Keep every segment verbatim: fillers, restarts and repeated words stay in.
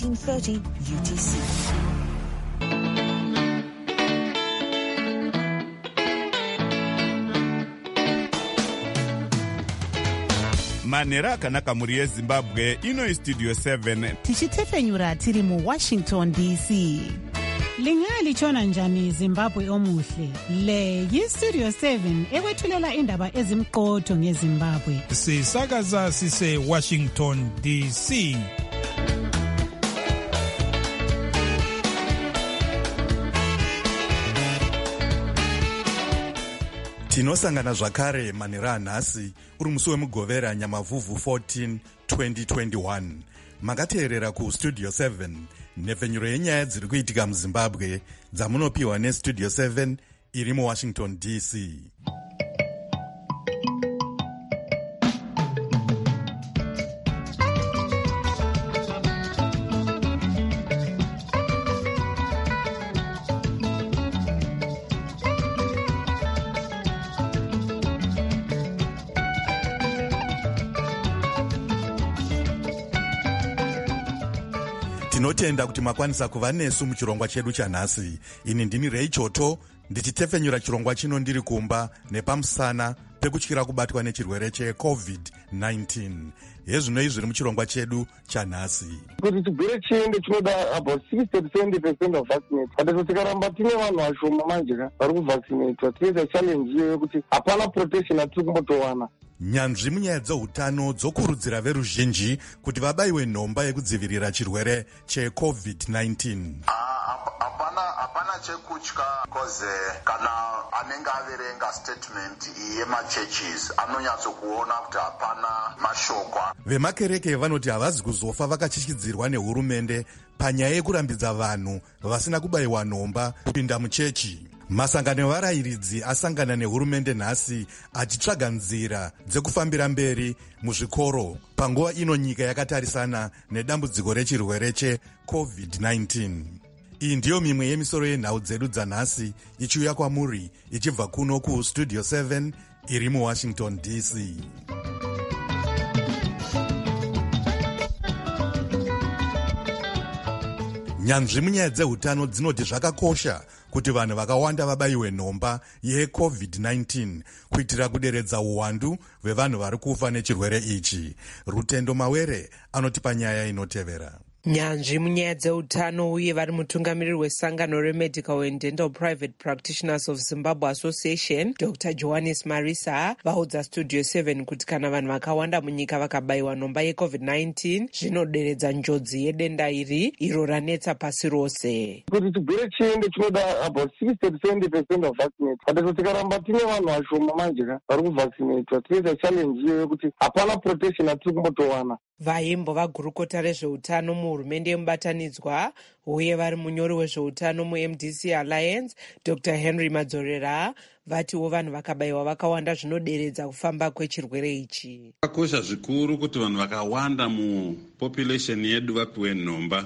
eighteen thirty U T C. Manera akanaka muri yeZimbabwe ino Studio seven tichitefenyura tiri mu Washington D C. Lingalitshona njani Zimbabwe omuhle? Le yiStudio seven ekwethulela indaba ezimqotho ngeZimbabwe. Sisakaza sise Washington D C. Tinosangana zvakare manera anhasi uri musi wemugovera Nyamavhuvhu fourteen twenty twenty-one. Makateerera ku Studio seven nhefenyuro yenyaya dziri kuitika muZimbabwe dzamunopiwa neStudio seven iri muWashington D C. Tinotenda kuti makwanisa kuva nesu muchirongwa chedu chanhasi. Ini ndini Ray Choto ndichitefenyura chirongwa chino ndiri kumba nepamusana pekutyira kubatwa nechirwere checovid nineteen. Hezvino izviri muchirongwa chedu chanhasi. Kuti chigwere chiende chinoda about sixty percent of vaccinate. But tikaramba tine vanhu vashoma manje vari kuvaccinate, tinoita challenge iyo yekuti hapana protection yatiri kumbotowana. Nyanzvi munyaya dzeutano dzokurudzira veruzhinji kuti vabaiwe nhomba yekudzivirira chirwere checovid nineteen. Hapana hapana chekutya koze kana anenge averenga statement yemachurches anonyatsokuona kuti hapana mashoko. Vemakereke vanoti havazi kuzofa vakachityidzirwa nehurumende panyaya yekurambidza vanhu vasina kubayiwa nhomba kupinda muchechi. Masangano evarayiridzi asangana nehurumende nhasi achitsvaga nzira dzekufambira mberi muzvikoro panguva ino nyika yakatarisana nedambudziko rechirwere checovid nineteen. Iyi ndiyo mimwe yemisoro yenhau dzedu dzanhasi ichiuya kwamuri ichibva kuno kuStudio seven iri muWashington D C. Nyanzvi munyaya dzeutano dzinoti zvakakosha kuti vanhu vakawanda vabayiwe nhomba yecovid nineteen kuitira kuderedza uwandu hwevanhu vari kufa nechirwere ichi. Rutendo Mawere anotipa nyaya inotevera. Nyanzvi munyaya dzeutano uye vari mutungamiriri wesangano reMedical and Dental Private Practitioners of Zimbabwe Association, Doctor Johannes Marisa, vaudza Studio seven kuti kana vanhu vakawanda munyika vakabayiwa nhomba yecovid nineteen zvinoderedza njodzi yedenda iri iro ranetsa pasi rose. Kuti chigwere chiende chinoda about sixty percent of vaccinate. But tikaramba tine vanhu vashoma manje vari kuvaccinate, tinoita challenge iyo yekuti hapana protection yatiri kumbotowana. Vaimbo vagurukota rezveutano muhurumende yemubatanidzwa uye vari munyori wezveutano muM D C Alliance, Doctor Henry Madzorera, vatiwo vanhu vakabayiwa vakawanda zvinoderedza kufamba kwechirwere ichi. Zvakakosha zvikuru kuti vanhu vakawanda mupopulation yedu vapiwe nhomba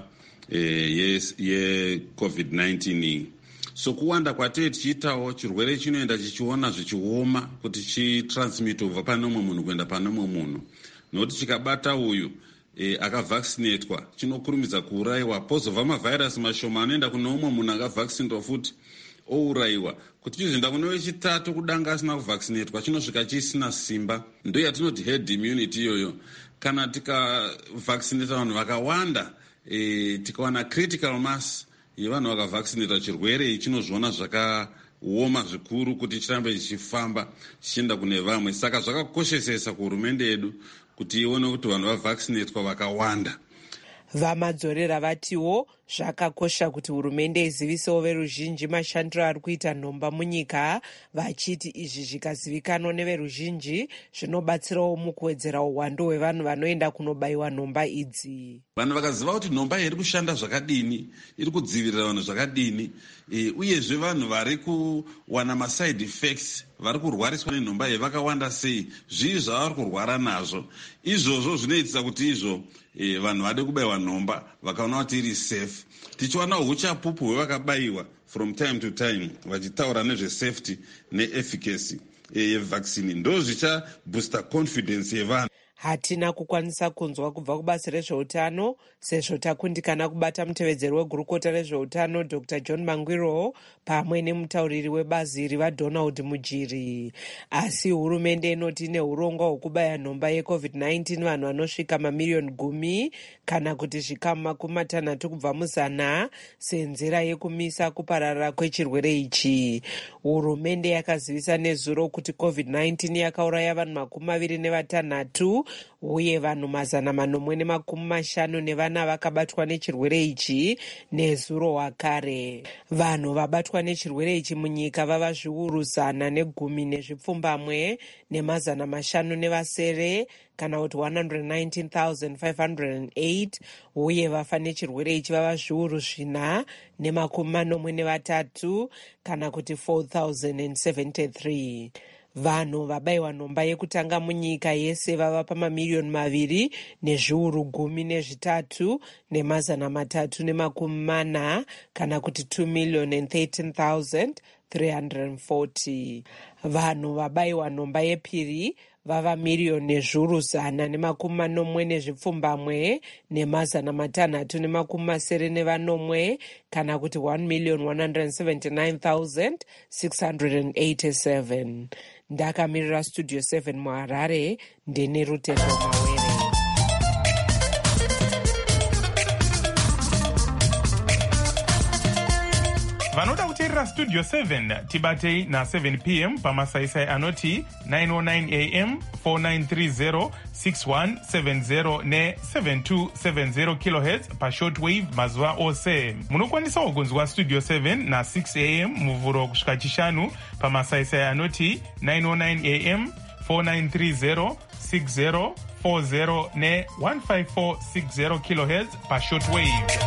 eh, yecovid nineteen. So kuwanda kwatee tichiitawo chirwere chinoenda chichiona zvichioma kuti chitransmit kubva pane umwe munhu kuenda pane umwe munhu. Nokuti chikabata uyu e, akavaccinatwa chinokurumidza kuurayiwa. Pozobva mavhairasi mashoma anoenda kune umwe munhu akavaccinatwa futi ourayiwa. Kuti chizoenda kune wechitatu kudanga asina kuvaccinatwa chinosvika chisina simba. Ndo yatinoti herd immunity iyoyo. Kana tikavaccinata vanhu vakawanda e, tikawana critical mass yevanhu vakavaccinata chirwere chinozviona zvakaoma zvikuru kuti chirambe chichifamba chichienda kune vamwe. Saka zvakakoshesesa kuhurumende yedu kuti ione kuti vanhu vavaccinatwa vakawanda. Vamadzorera vatiwo zvakakosha kuti hurumende izivisewo veruzhinji mashandiro ari kuita nhomba munyika, vachiti izvi zvikazivikanwa neveruzhinji zvinobatsirawo mukuwedzera uwandu hwevanhu vanoenda kunobayiwa nhomba idzi. Vanhu vakaziva kuti nhomba iri kushanda zvakadini, iri kudzivirira vanhu zvakadini, e, uyezve vanhu vari kuwana maside effects, vari kurwariswa nenhomba iyi vakawanda sei, zvii zvavari kurwara nazvo. Izvozvo zvinoitisa kuti izvo e, vanhu vade kubayiwa nhomba vakaona kuti iri safe. Tichiwana uchapupu hwevakabayiwa from time to time vachitaura nezvesafety neefficacy yevaccine, ndo zvicha booster confidence yevanhu. hatina kukwanisa kunzwa kubva kubazi rezveutano sezvo takundikana kubata mutevedzeri wegurukota rezveutano Dr John Mangwiro pamwe nemutauriri webazi iri vaDonald Mujiri. Asi hurumende inoti neurongwa hwekubaya nhomba yecovid nineteen vanhu vanosvika mamiriyoni gumi kana kuti zvikamu makumi matanhatu kubva muzana senzira yekumisa kupararira kwechirwere ichi. Hurumende yakazivisa nezuro kuti covid nineteen yakauraya vanhu makumi maviri nevatanhatu uye vanhu mazana manomwe nemakumi mashanu nevana vakabatwa nechirwere ichi nezuro wakare. Vanhu vabatwa nechirwere ichi munyika vava zviuru zana negumi nezvipfumbamwe nemazana mashanu nevasere kana kuti one hundred nineteen thousand five hundred eight uye vafa nechirwere ichi vava zviuru zvina nemakumi manomwe nevatatu kana kuti four thousand seventy-three. Vanhu vabayiwa nhomba yekutanga munyika yese vava pamamiriyoni maviri nezviuru gumi nezvitatu nemazana matatu nemakumi mana kana kuti two million and thirteen thousand three hundred forty. Vanhu vabayiwa nhomba yepiri vava miriyoni nezviuru zana nemakumi manomwe nezvipfumbamwe nemazana matanhatu nemakumi masere nevanomwe kana kuti one million one hundred seventy-nine thousand six hundred eighty-seven. Ndakamirira studio seven muHarare ndine Rutendo Mawere. vanoda kuteerera studio seven tibatei na seven p m pamasaisai anoti nine oh nine a m four nine three zero six one seven zero ne seven two seven zero kilohertz pashortwave mazuva ose. Munokwanisawo kunzwa studio seven na six a m muvhuro kusvika chishanu pamasaisai anoti nine oh nine a m four nine three zero six zero four zero ne one five four six zero kilohertz pashortwave.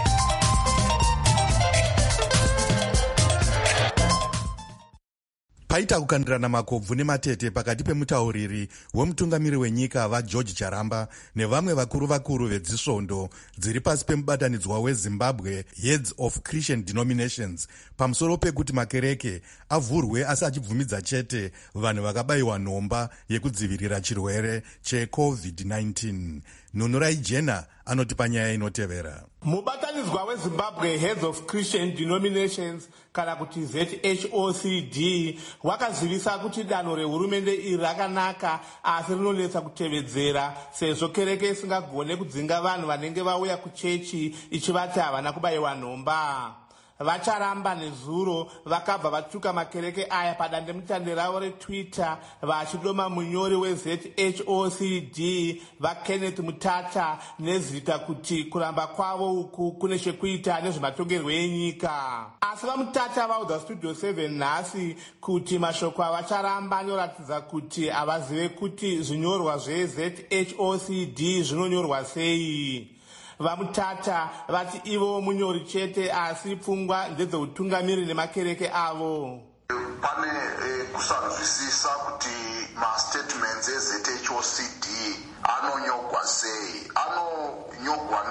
Paita kukandirana makobvu nematete pakati pemutauriri wemutungamiri wenyika vaGeorge Charamba nevamwe vakuru vakuru vedzisvondo dziri pasi pemubatanidzwa weZimbabwe Heads of Christian Denominations pamusoro pekuti makereke avhurwe asi achibvumidza chete vanhu vakabayiwa nhomba yekudzivirira chirwere checovid nineteen. Nunurai Jena anoti panyaya inotevera. Mubatanidzwa weZimbabwe Heads of Christian Denominations kana kuti Z H O C D wakazivisa kuti danho rehurumende iri rakanaka asi rinonetsa kutevedzera sezvo kereke isingagone kudzinga vanhu vanenge vauya kuchechi ichivati havana kubayiwa nhomba. Vacharamba nezuro vakabva vatuka makereke aya padandemutande ravo reTwitter vachidoma munyori weZ H O C D vaKenneth Mutata nezita kuti kuramba kwavo uku kune chekuita nezvematongerwo enyika. Asi vaMutata vaudza Studio seven nhasi kuti mashoko avacharamba anoratidza kuti havazive kuti zvinyorwa zveZ H O C D zvinonyorwa sei. VaMutata vati ivo munyori chete asi pfungwa ndedzeutungamiri nemakereke avo. Pane eh, kusanzwisisa kuti mastatements eZ H O C D anonyogwa sei. Anonyogwa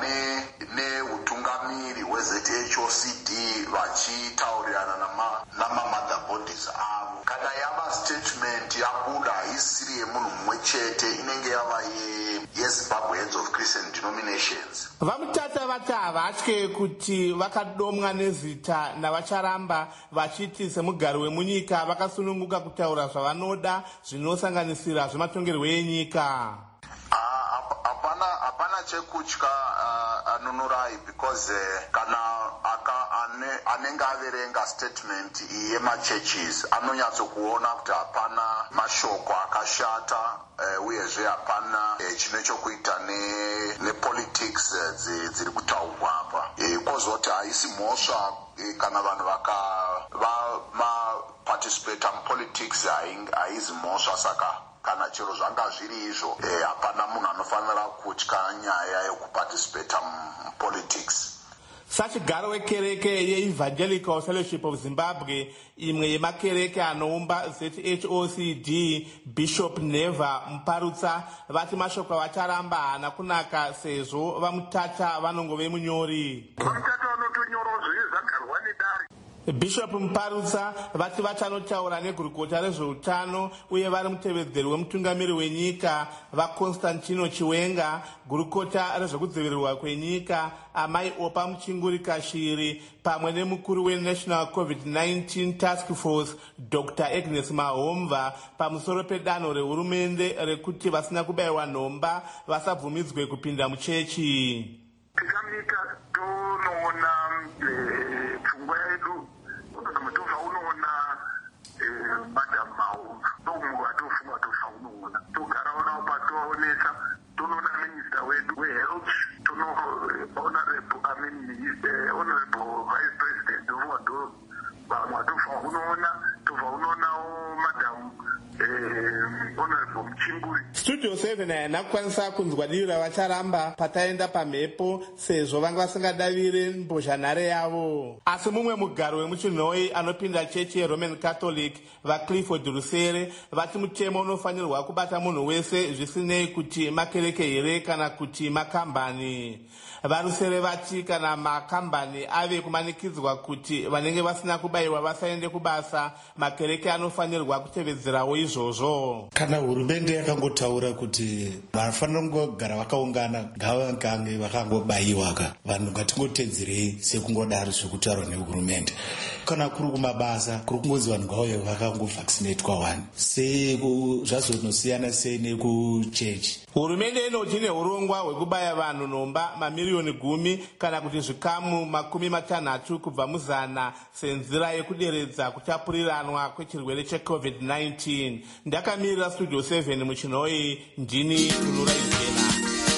neutungamiri weZ H O C D vachitaurirana nama-mother bodies avo. Kana yava statement yabuda isiri yemunhu mumwe chete inenge yava yeZimbabwe Heads of Christian Denominations. VaMutata vati havatye kuti vakadomwa nezita navacharamba vachiti semugari wemunyika vakasununguka kutaura zvavanoda zvinosanganisira zvematongerwo enyika. Hapana hapana chekutya Nunurai because kana aka anenge averenga statement yemachurches anonyatsokuona kuti hapana mashoko akashata uyezve hapana chine chokuita nepolitics dziri kutaurwa apa. Kwozoti haisi mhosva kana vanhu vamaparticipata mupolitics haizi mhosva, saka kana chero zvanga zviri izvo hapana munhu anofanira kutya nyaya yekuparticipata mupolitics. Sachigaro wekereke yeEvangelical Fellowship of Zimbabwe imwe yemakereke anoumba Z H O C D Bishop Neva Muparutsa vati mashoko vacharamba haana kunaka sezvo vaMutata vanongove munyori. VaMutata vanotonyora zvezvagarwa nedare. Bishop Muparutsa vati vachanotaura negurukota rezveutano uye vari mutevedzeri wemutungamiri wenyika vaConstantino Chiwenga, gurukota rezvekudzivirirwa kwenyika amai Opa Muchinguri Shiri pamwe nemukuru weNational COVID nineteen Task Force Doctor Agnes Mahomva pamusoro pedanho rehurumende rekuti vasina kubayiwa nhomba vasabvumidzwe kupinda muchechi. Tikamita tonoona pfungwa yedu tobva unoona Madam Mahomva ndomunhu atofunga tofa unoona togara onao patoonesa tonoona minista wedu wehealth tono honorable I mean honorable vice president wado vamwe atofa unoona tobva unoonawo Madam honorable Muchinguri. Studio seven haina kukwanisa kunzwa divi ravacharamba pataenda pamhepo sezvo vanga vasingadavire mbozhanhare yavo. Asi mumwe mugaro wemuchinhoi anopinda chechi yeRoman Catholic vaClifford Rusere vati mutemo unofanirwa kubata munhu wese zvisinei kuti makereke here kana kuti makambani. Varusere vati kana makambani ave kumanikidzwa kuti vanenge vasina kubayiwa vasaende kubasa, makereke anofanirwa kutevedzerawo izvozvo. Kana hurumende yakangotaura kuti vanofanira kungogara vakaungana ngavagange vakangobayiwa ka vanhu ngatingotedzerei sekungodaro zvekutaurwa nehurumende. Kana kuri kumabasa kuri kungozi vanhu ngauye vakangovhaccinatwa wani sei zvazonosiyana sei nekuchechi. Hurumende inoti neurongwa hwekubaya vanhu nhomba mamiriyoni gumi kana kuti zvikamu makumi matanhatu kubva muzana senzira yekuderedza kutapuriranwa kwechirwere cheCovid nineteen. Ndakamirira Studio seven muchinhoi, ndini Kunura Ijena.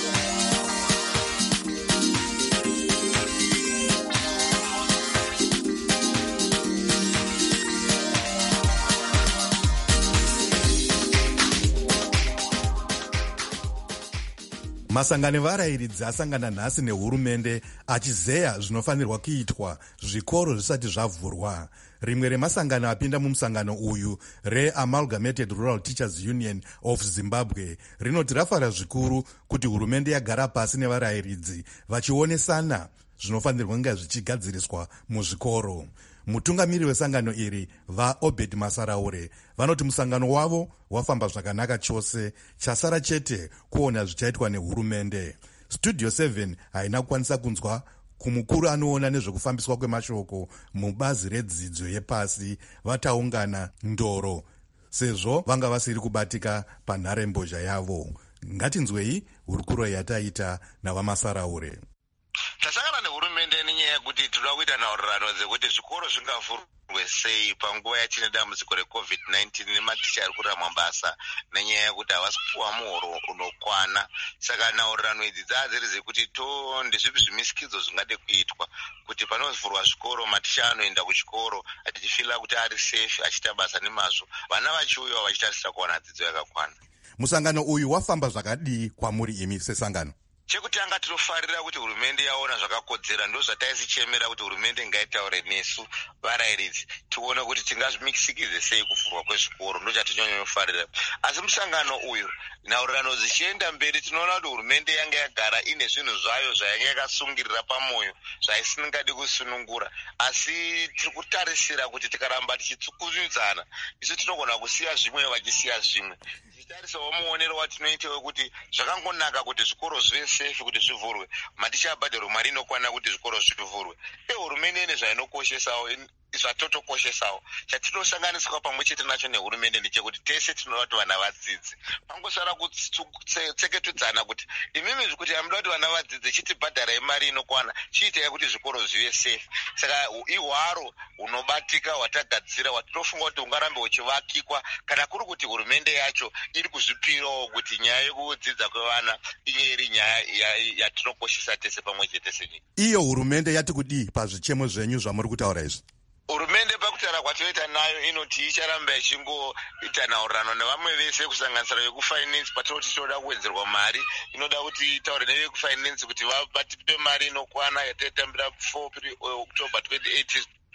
Masangano evarayiridzi asangana nhasi nehurumende achizeya zvinofanirwa kuitwa zvikoro zvisati zvavhurwa. Rimwe remasangano apinda mumusangano uyu reAmalgamated Rural Teachers Union of Zimbabwe rinoti rafara zvikuru kuti hurumende yagara pasi nevarayiridzi vachionesana zvinofanirwa kunge zvichigadziriswa muzvikoro. Mutungamiri wesangano iri vaObed Masaraure vanoti musangano wavo wafamba zvakanaka chose, chasara chete kuona zvichaitwa nehurumende. Studio seven haina kukwanisa kunzwa kumukuru anoona nezvekufambiswa kwemashoko mubazi redzidzo yepasi vataungana ndoro sezvo vanga vasiri kubatika panharembozha yavo. Ngatinzwei hurukuro yataita navaMasaraure. Tasangana nehurumende nenyaya yekuti tinoda kuita nhaurirano dzekuti zvikoro zvingavhurwe sei panguva yatine dambudziko reCovid nineteen nematicha ari kurira mabasa nenyaya yekuti havasi kupuwa muhoro unokwana. Saka nhaurirano idzi dzadziri dzekuti to ndezvipi zvimisikidzo zvingade kuitwa kuti panovhurwa zvikoro maticha anoenda kuchikoro achifila kuti ari safe achiita basa nemazvo, vana vachiuyawo vachitarisira kuwana dzidzo yakakwana. Musangano uyu wafamba zvakadii kwamuri imi sesangano? Chekutanga tinofarira kuti hurumende yaona zvakakodzera, ndo zvataisichemera kuti hurumende ngaitaure nesu varayiridzi tione kuti tingazvimikisikidze sei kuvhurwa kwezvikoro, ndo chatinyonyofarira. Asi musangano uyu nhaurirano dzichienda mberi tinoona kuti hurumende yanga yagara ine zvinhu zvayo zvayanga yakasungirira pamwoyo zvaisingadi kusunungura, asi tiri kutarisira kuti tikaramba tichitsukurudzana isu tinogona kusiya zvimwe vachisiya zvimwe. Tichitarisawo muonero watinoita wekuti zvakangonaka kuti zvikoro zvive safe kuti zvivhurwe, maticha abhadharo mari inokwana kuti zvikoro zvivhurwe. Hurumende ine zvainokoshesawo zvatotokoshesawo. Chatinosanganiswa pamwe chete nacho nehurumende ndechekuti tese tinoda kuti vana vadzidze. Pangosara kutseketudzana kuti imimi kuti hamuda kuti vana vadzidze chitibhadharai mari inokwana, chiitai kuti zvikoro zvive safe. Saka ihwaro hunobatika hwatagadzira hwatinofunga kuti hungarambe huchivakikwa kana kuri kuti hurumende yacho iri kuzvipirawo kuti nyaya yekudzidza kwevana inge iri nyaya yatinokoshesa tese pamwe chete senyika. Iyo hurumende yati kudii pazvichemo zvenyu zvamuri kutaura izvi? Hurumende pakutaura kwatoita nayo inoti icharamba ichingoita nhaurirano nevamwe vese kusanganisira vekufinance patinoti tinoda kuwedzerwa mari, inoda kuti itaure nevekufinance kuti vatipe mari inokwana yataitambira four October twenty eighteen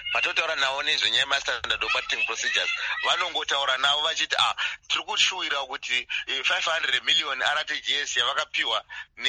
patotaura navo nezvenyaya yemastandard operating procedures vanongotaura navo vachiti ah tiri kushuwira kuti five hundred million R T G S yavakapiwa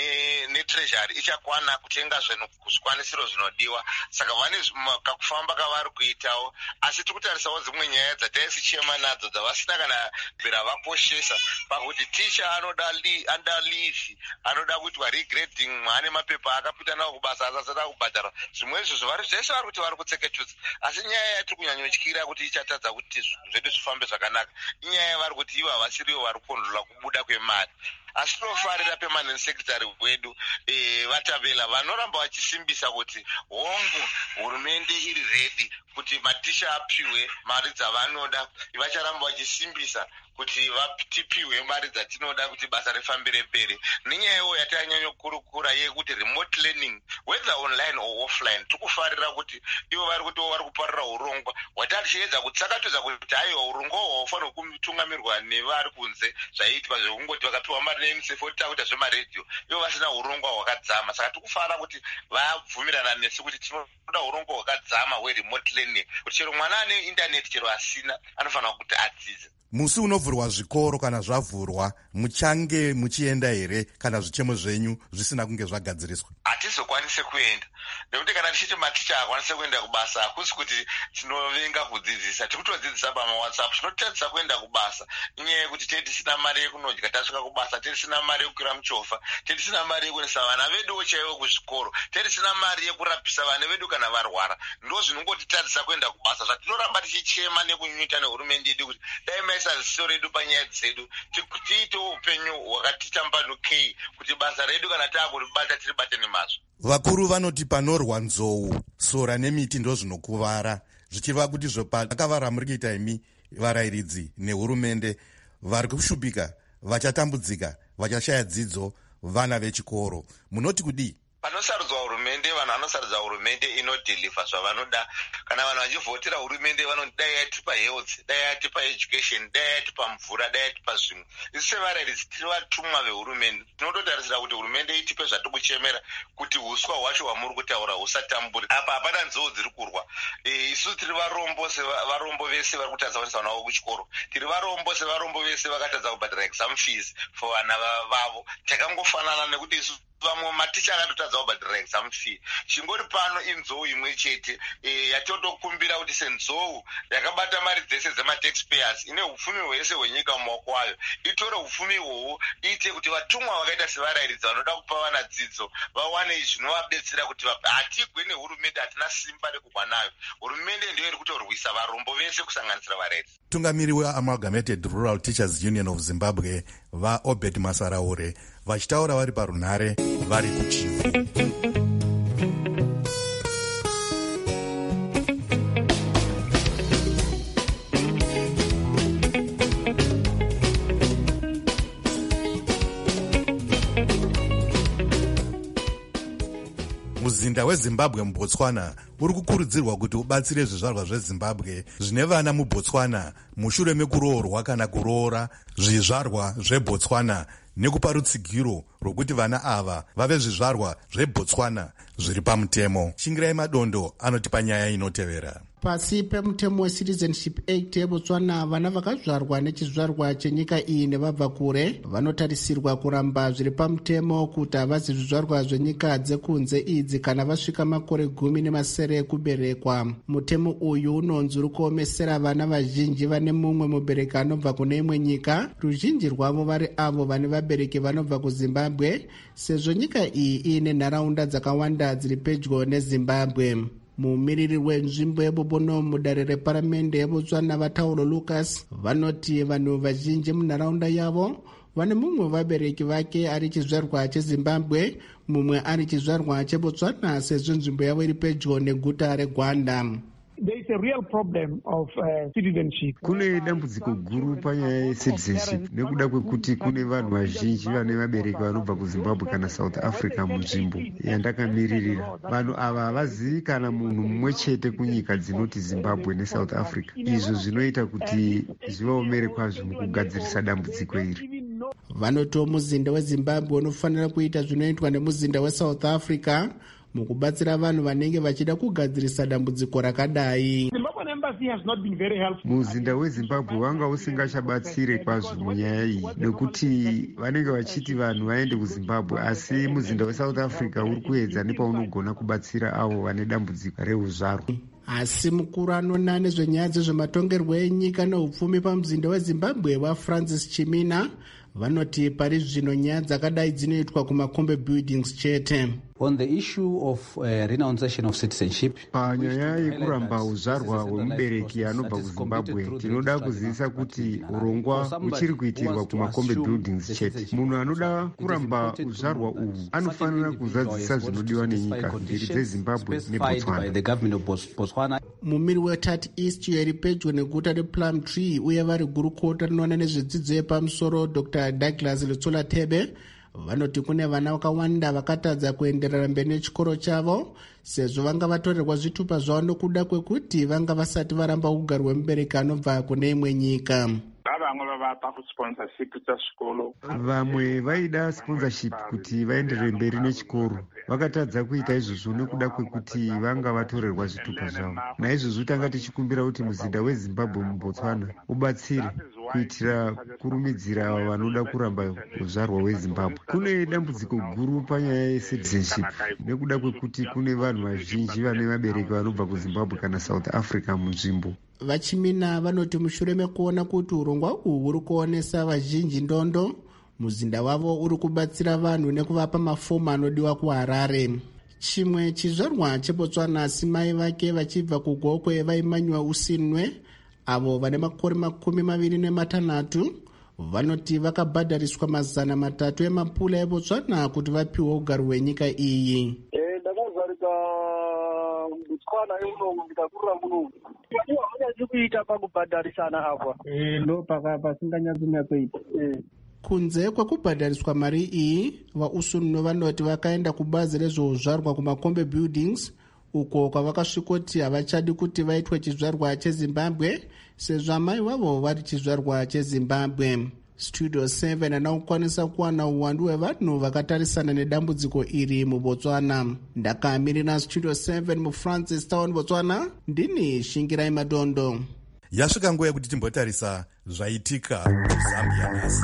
netreasury ichakwana kutenga zvikwanisiro zvinodiwa. Saka vane kakufamba kavari kuitawo, asi tikutarisawo dzimwe nyaya dzataisichema nadzo dzavasina kana bvera vakoshesa pakuti ticha anoda under leave anoda kuitwa regrading, ane mapepa akapita nawo kubasa asasada kubhadhara. Zvimwe izvo zvavari zvese vari kuti vari kutseketudza, asi nyaya yatiri kunyanyotyira kuti ichatadza kuti zvedu zvifambe zvakanaka inyaya yavari kuti ivo havasirivo vari kukondrola kubuda kwemari. Asi tinofarira permanent secretary wedu e, Vatavela vanoramba vachisimbisa kuti hongu hurumende iri ready kuti maticha apiwe mari dzavanoda. Vacharamba vachisimbisa kuti vatipiwe mari dzatinoda kuti basa rifambire mberi. Nenyayewo yatanyanyokurukura yekuti remote learning whether online or offline, tikufarira kuti ivo vari kuti vari kuparira urongwa hwatatichiedza kutsakatudza kuti haiwa urongwa hwafanira kutungamirwa nevari kunze zvaiitwa zvekungoti vakapiwa mari neUNICEF oti takuita zvemaredhiyo ivo vasina urongwa hwakadzama. Saka tikufara kuti vabvumirana nesu kuti tinoda urongwa hwakadzama hweremote learning, kuti chero mwana ane intaneti chero asina anofanira kuti adzidze. Musi unovhurwa zvikoro kana zvavhurwa muchange muchienda here kana zvichemo zvenyu zvisina kunge zvagadziriswa? Hatizokwanise kuenda nekuti kana tichiti maticha akwanise kuenda kubasa hakusi kuti tinovenga kudzidzisa, tikutodzidzisa pamawhatsapp. Tinotadzisa kuenda kubasa inyaya yekuti tee tisina mari yekunodya tasvika kubasa, tee tisina mari yekukwira muchovha, tee tisina mari yekuendesa vana vedu chaivo kuzvikoro, tee tisina mari yekurapisa vana vedu kana varwara. Ndo zvinongotitadzisa kuenda kubasa. Zvatinoramba tichichema nekunyunyuta nehurumende yedu kuti dai maisa ziso redu panyaya dzedu, tiitewo upenyu hwakatitambanukei kuti basa redu kana taakuribata tiribate nemazvo. Vakuru vanoti panorwa nzou, sora nemiti ndo zvinokuvara, zvichiva kuti zvopa akavara muri kuita imi varayiridzi nehurumende vari kushupika, vachatambudzika, vachashaya dzidzo vana vechikoro. Munoti kudii? Panosarudzwa hurumende, vanhu vanosarudza hurumende inodheliva zvavanoda. Kana vanhu vachivhotera hurumende vanoti dai yatipa health, dai yatipa education, dai yatipa mvura, dai yatipa zvimwe. Isu sevarayiridzi tiri vatumwa vehurumende, tinototarisira kuti hurumende itipe zvatikuchemera kuti huswa hwacho hwamuri kutaura husatambure. Apa hapana nzou dziri kurwa. E, isu tiri varombo sevarombo vese vari kutadza kuendesa vana vavo kuchikoro. Tiri varombo sevarombo vese vakatadza kubhadhara exam fees for vana vavo. Takangofanana nekuti isu vamwe maticha akatotadza kubhadhara exam fee. Chingori pano inzou imwe chete e, yatotokumbira kuti senzou yakabata mari dzese dzemataxpayers ine hupfumi hwese hwenyika mumaoko ayo, itore hupfumi ihwohwo iite kuti vatumwa vakaita sevarayiridzi vanoda kupa vana dzidzo vawane zvinovadetsera kuti hatigwe nehurumende, hatina simba rekugwa nayo. Hurumende ndiyo iri kutorwisa varombo vese kusanganisira varayiridzi. Tungamiri weAmalgamated Rural Teachers Union of Zimbabwe vaObed Masaraure vachitaura vari parunhare vari kuchivu. Muzinda weZimbabwe muBotswana uri kukurudzirwa kuti ubatsire zvizvarwa zveZimbabwe zvine vana muBotswana mushure mekuroorwa kana kuroora zvizvarwa zveBotswana nekupa rutsigiro rwokuti vana ava vave zvizvarwa zveBotswana zviri pamutemo. Shingirai Madondo anotipa nyaya inotevera. Pasi pemutemo weCitizenship Act yeBotswana, vana vakazvarwa nechizvarwa chenyika iyi nevabva kure vanotarisirwa kuramba zviri pamutemo kuti havazi zvizvarwa zvenyika dzekunze idzi kana vasvika makore gumi nemasere ekuberekwa. Mutemo uyu unonzi uri kuomesera vana vazhinji vane mumwe mubereki anobva kune imwe nyika, ruzhinji rwavo vari avo vane vabereki vanobva kuZimbabwe, sezvo nyika iyi iine nharaunda dzakawanda dziri pedyo neZimbabwe. Mumiriri wenzvimbo yebobono mudare reparamende yeBotswana Vataulo Lucas vanoti vanhu vazhinji munharaunda yavo vane mumwe vabereki vake ari chizvarwa cheZimbabwe, mumwe ari chizvarwa cheBotswana, sezvo nzvimbo yavo iri pedyo neguta reGwanda. There is a real problem of uh, citizenship. Kune dambudziko guru panyaya yecitizenship nekuda kwekuti kune vanhu vazhinji vane vabereki vanobva kuZimbabwe kana South Africa munzvimbo yandakamiririra. Vanhu ava havazivi kana munhu mumwe chete kunyika dzinoti Zimbabwe neSouth Africa. Izvo zvinoita kuti zvivaomere kwazvo mukugadzirisa dambudziko iri. Vanoti muzinda weZimbabwe unofanira kuita zvinoitwa nemuzinda weSouth Africa, mukubatsira vanhu vanenge vachida kugadzirisa dambudziko rakadai. muzinda wezimbabwe wanga usingachabatsire kwazvo munyaya iyi nekuti vanenge vachiti vanhu vaende kuzimbabwe, asi muzinda wesouth africa uri kuedza nepaunogona kubatsira avo vane dambudziko reuzvarwa. Asi mukuru anona nezvenyaya dzezvematongerwo enyika neupfumi pamuzinda wezimbabwe waFrancis Chimina vanoti pari zvino nyaya dzakadai dzinoitwa kumakombe buildings chete. On the issue of uh, renunciation of citizenship, panyaya yekuramba uzvarwa hwemubereki anobva kuzimbabwe, tinoda kuzivisa kuti urongwa huchiri kuitirwa kumakombe buildings chete. Munhu anoda kuramba uzvarwa uhwu anofanira kuzadzisa zvinodiwa nenyika mbiri dzezimbabwe nebotswana. Mumiri weTat East yeri pedyo neguta rePlumtree uye vari gurukota rinoona nezvedzidzo yepamusoro Dr Douglas Letsola Thebe vanoti kune vana vakawanda vakatadza kuenderera mberi nechikoro chavo sezvo vanga vatorerwa zvitupa zvavo nokuda kwekuti vanga vasati varamba kugara wemubereki anobva kune imwe nyika. Vamwe vaida sponsorship kuti vaenderere mberi nechikoro vakatadza kuita izvozvo nekuda kwekuti vanga vatorerwa zvitupa zvavo. Naizvozvo tanga tichikumbira kuti muzinda wezimbabwe mubotswana ubatsire kuitira kurumidzira ava vanoda kuramba uzvarwa hwezimbabwe. Kune dambudziko guru panyaya yecitizenship nekuda kwekuti kune vanhu vazhinji vane vabereki vanobva kuzimbabwe kana south africa munzvimbo. Vachimina vanoti mushure mekuona kuti urongwa uhwu huri kuonesa vazhinji ndondo, muzinda wavo uri kubatsira vanhu nekuvapa mafomu anodiwa kuHarare. Chimwe chizvarwa cheBotswana simai vake vachibva kugokwe vaimanywa usinwe avo vane makore makumi maviri nematanhatu vanoti vakabhadhariswa mazana matatu emapula eBotswana kuti vapiwe ugaro hwenyika iyi. ndakazarika Botswana euno ndikakurira muno havanyadzi kuita pakubhadharisana apa ndo pasinganyadzonyatsoita. Kunze kwekubhadhariswa mari iyi, vausunno vanoti vakaenda kubazi rezveuzvarwa kumakombe buildings uko kwavakasvikoti havachadi kuti vaitwe chizvarwa chezimbabwe sezvo amai vavo vari chizvarwa chezimbabwe. Studio seven anaokwanisa kuwana uwandu hwevanhu vakatarisana nedambudziko iri muBotswana. Ndakamirira Studio seven muFrancis Town, Botswana, ndini Shingirai Madondo. Yasvika nguva yekuti timbotarisa zvaitika kuZambia nhasi.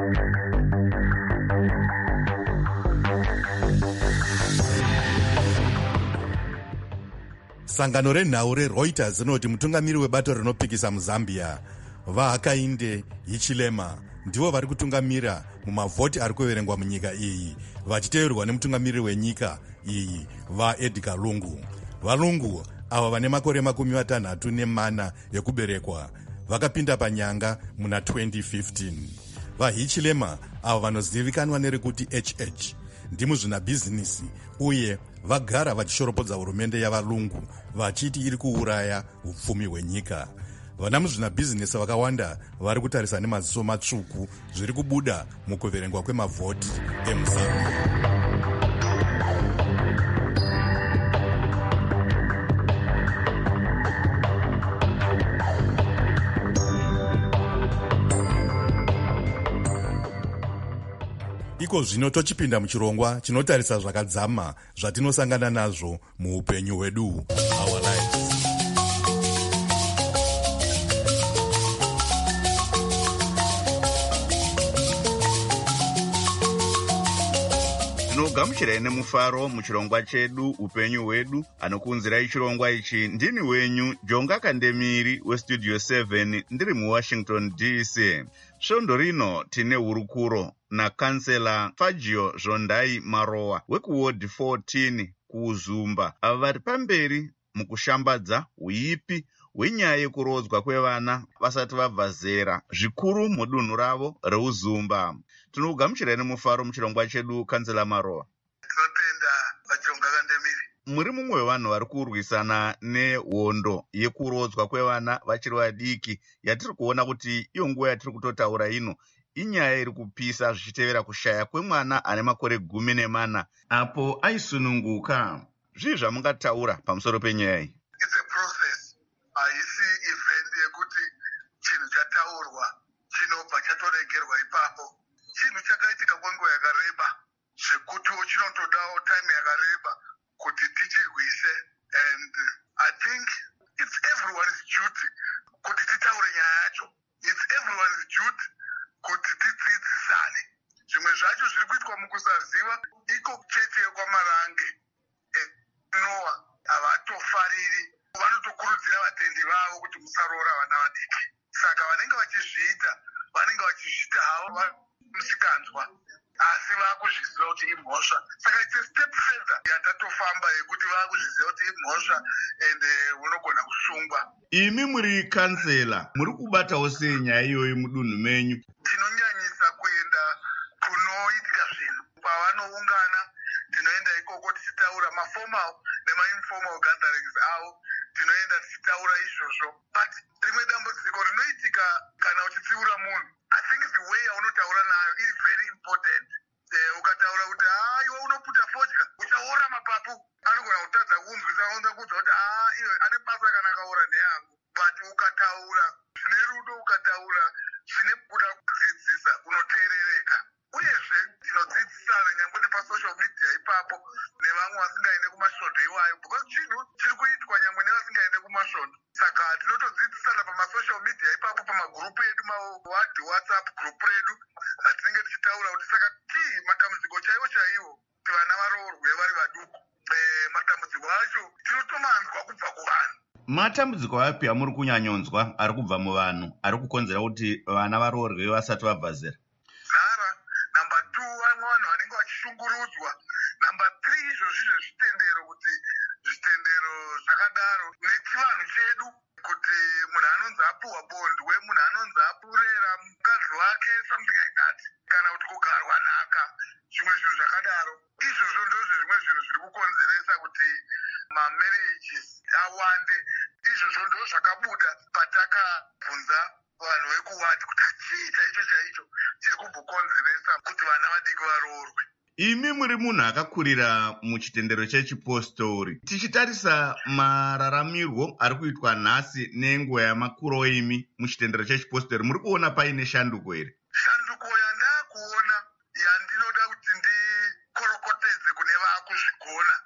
Sangano renhau reReuters rinoti mutungamiri webato rinopikisa muZambia vaHakainde Hichilema ndivo vari kutungamira mumavhoti ari kuverengwa munyika iyi, vachiteverwa nemutungamiri wenyika iyi vaEdgar Lungu. VaLungu ava vane makore makumi matanhatu nemana ekuberekwa vakapinda panyanga muna twenty fifteen. VaHichilema ava vanozivikanwa nerekuti H H ndimuzvinabhizinisi uye vagara vachishoropodza hurumende yavaLungu vachiti iri kuuraya upfumi hwenyika. Vana muzvinabhizinesi vakawanda vari kutarisa nemaziso matsvuku zviri kubuda mukuverengwa kwemavhoti emuZambia. Iko zvino tochipinda muchirongwa chinotarisa zvakadzama zvatinosangana nazvo muupenyu hwedu, our lives. tinogamuchirai nemufaro muchirongwa chedu upenyu hwedu. Anokunzirai chirongwa ichi ndini wenyu Jonga Kandemiri westudio seven ndiri muWashington D C. Svondo rino tine hurukuro nakansela Fagio Zondai Marowa wekuward fourteen kuZumba, ava vari pamberi mukushambadza uipi hwenyaya yekurodzwa kwevana vasati vabva zera zvikuru mudunhu ravo reUzumba. Tinogamuchirai nemufaro muchirongwa chedu kansela Marowa. Tinotenda Jonga Kandemiri. Muri mumwe wevanhu vari kurwisana nehondo yekurodzwa kwevana vachiri vadiki yatiri kuona kuti iyo nguva yatiri kutotaura ino inyaya iri kupisa zvichitevera kushaya kwemwana ane makore gumi nemana apo aisununguka. Zvii zvamungataura pamusoro penyaya iyi? It's a process. Haisi event yekuti chinhu chataurwa chinobva chatoregerwa ipapo. Chinhu chakaitika kwenguva yakareba zvekuti chinotodawo time yakareba kuti mhosva ende unogona kusungwa. Imi muri kansela, muri kubatawo sei nyaya iyoyi mudunhu menyu? Tinonyanyisa kuenda kunoitika zvinhu pavanoungana, tinoenda ikoko tichitaura maformal nemainformal gatherings avo, tinoenda tichitaura izvozvo. But rimwe dambudziko rinoitika kana uchitsiura munhu, I think the way yaunotaura nayo is very important. Eh, ukataura kuti ah iwe unoputa fodya uchaora mapapu, anogona kutadza kunzwisa, anoda kuudza kuti ah iyo ane basa kana akaora neyangu. But ukataura zvine rudo, ukataura zvine kuda kudzidzisa, unoteerereka. Uyezve tinodzidzisana nyangwe nepasocial media ipapo nevamwe vasingaende kumasvondo iwayo, because chinhu chiri kuitwa nyangwe nevasingaende kumasvondo. Saka tinotodzidzisana pamasocial media ipapo, pamagurupu edu mawadi WhatsApp group redu, atinenge tichitaura kuti saka tii matambudziko chaiwo chaiwo kuti vana varoorwe vari vaduku. Eh, matambudziko acho tinotomanzwa kubva kuvanhu. Matambudziko api amuri kunyanyonzwa ari kubva muvanhu ari kukonzera kuti vana varoorwe vasati vabva zera? Zara. Number two, vamwe vanhu vanenge vachishungurudzwa. Number three, izvo zvizvo zvitendero, kuti zvitendero zvakadaro nechivanhu chedu, kuti munhu anonzi apuhwa bondwe, munhu anonzi apurera mukadzi wake, something like that, kana kuti kugarwa nhaka, zvimwe zvinhu zvakadaro. Izvozvo ndozvo zvimwe zvinhu zviri kukonzeresa kuti mamarriages awande. Izvozvo ndozvo zvakabuda patakabvunza vanhu vekuwadi kuti chii chaicho chaicho chiri kumbokonzeresa kuti vana vadiki varoorwe. Imi muri munhu akakurira muchitendero chechipostori. Tichitarisa mararamirwo ari kuitwa nhasi nenguva yamakuro imi muchitendero chechipostori, muri kuona paine shanduko here? Shanduko yandakuona yandinoda kuti ndikorokotedze kune vaakuzvigona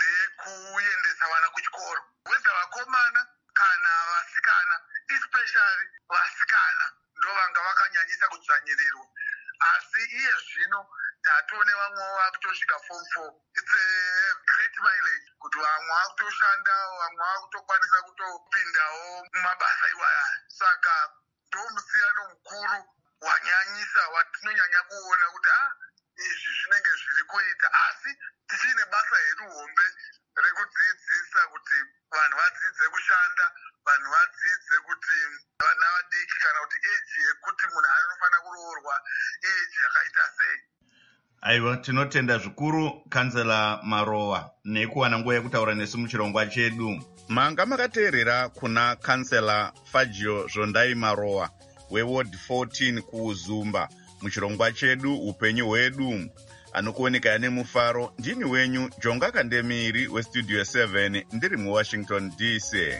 ndekuendesa vana kuchikoro, wedza vakomana kana vasikana, especially vasikana ndo vanga vakanyanyisa kudzvanyirirwa. Asi iye zvino tatone vamwe vakutosvika form four. It's a great mileage kuti vamwe vakutoshanda, vamwe vakutokwanisa kutopindawo mumabasa iwaya. Saka ndo musiyano mukuru wanyanyisa watinonyanya kuona kuti ah izvi zvinenge zviri kuita, asi tichine basa hedu hombe rekudzidzisa kuti vanhu vadzidze kushanda, vanhu vadzidze kuti vana vadiki kana kuti eji yekuti munhu anofanira kuroorwa eji yakaita sei. Aiwa, tinotenda zvikuru kansela Marowa nekuwana nguva yekutaura nesu muchirongwa chedu. Manga makateerera kuna kansela Fagio Zondai Marowa weward fourteen kuZumba muchirongwa chedu upenyu hwedu. Anokuoneka ane mufaro, ndini wenyu Jonga Kandemiri westudio seven ndiri muWashington D C.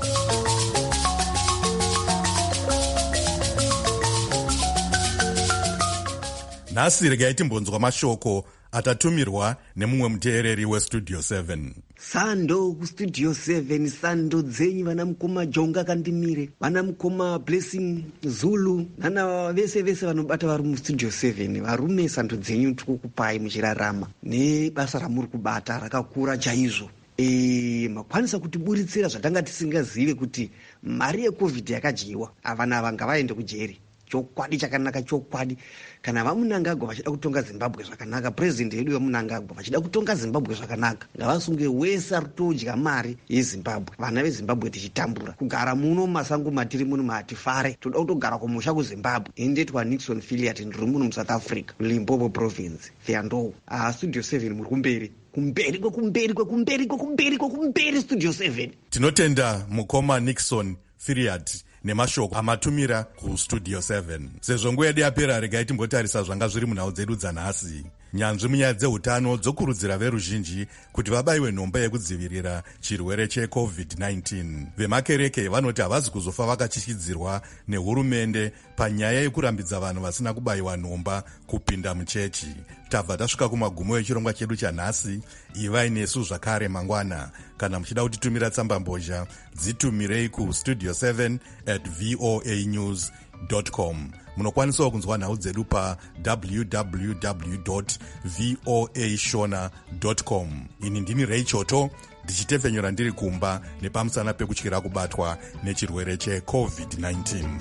Nhasi regai timbonzwa mashoko atatumirwa nemumwe muteereri westudio seven. Sando kustudio seven, sando dzenyu vana mukoma Jonga Kandemiri, vana mukoma Blessing Zulu, nana vese vese vanobata vari mustudio seven. Varume, sando dzenyu tikukupai muchirarama nebasa ramuri kubata rakakura chaizvo. E, makwanisa kutiburitsira zvatanga tisingazive kuti mari yecovid yakadyiwa. Avana ava ngavaende kujeri. Chokwadi chakanaka, chokwadi. Kana vamunangagwa vachida kutonga Zimbabwe zvakanaka, president yedu vamunangagwa vachida kutonga Zimbabwe zvakanaka, ngavasunge wese ari kutodya mari yeZimbabwe. Vana veZimbabwe tichitambura kugara muno masango matiri muno matifare, toda kutogara kumusha kuZimbabwe. Endetwa Nixon Affiliate ndiri muno muSouth Africa, Limpopo province, Theandou. Ah, studio seven muri kumberi. Kumberi kwekumberi kwekumberi kwekumberi kwekumberi studio seven. Tinotenda mukoma Nixon Affiliate nemashoko amatumira kustudio seven. Sezvo nguva yedu yapera, regai timbotarisa zvanga zviri munhau dzedu dzanhasi. Nyanzvi munyaya dzeutano dzokurudzira veruzhinji kuti vabayiwe nhomba yekudzivirira chirwere checovid nineteen. Vemakereke vanoti havazi kuzofa vakatyidzidzirwa nehurumende panyaya yekurambidza vanhu vasina kubayiwa nhomba kupinda muchechi. Tabva tasvika kumagumo echirongwa chedu chanhasi. Ivai nesu zvakare mangwana. Kana muchida kutitumira tsamba mbozha, dzitumirei kustudio seven at voa news dot com. Munokwanisawo kunzwa nhau dzedu pa w w w dot voa shona dot com. Ini ndini Ray Choto, ndichitefenyura ndiri kumba nepamusana pekutyira kubatwa nechirwere checovid nineteen.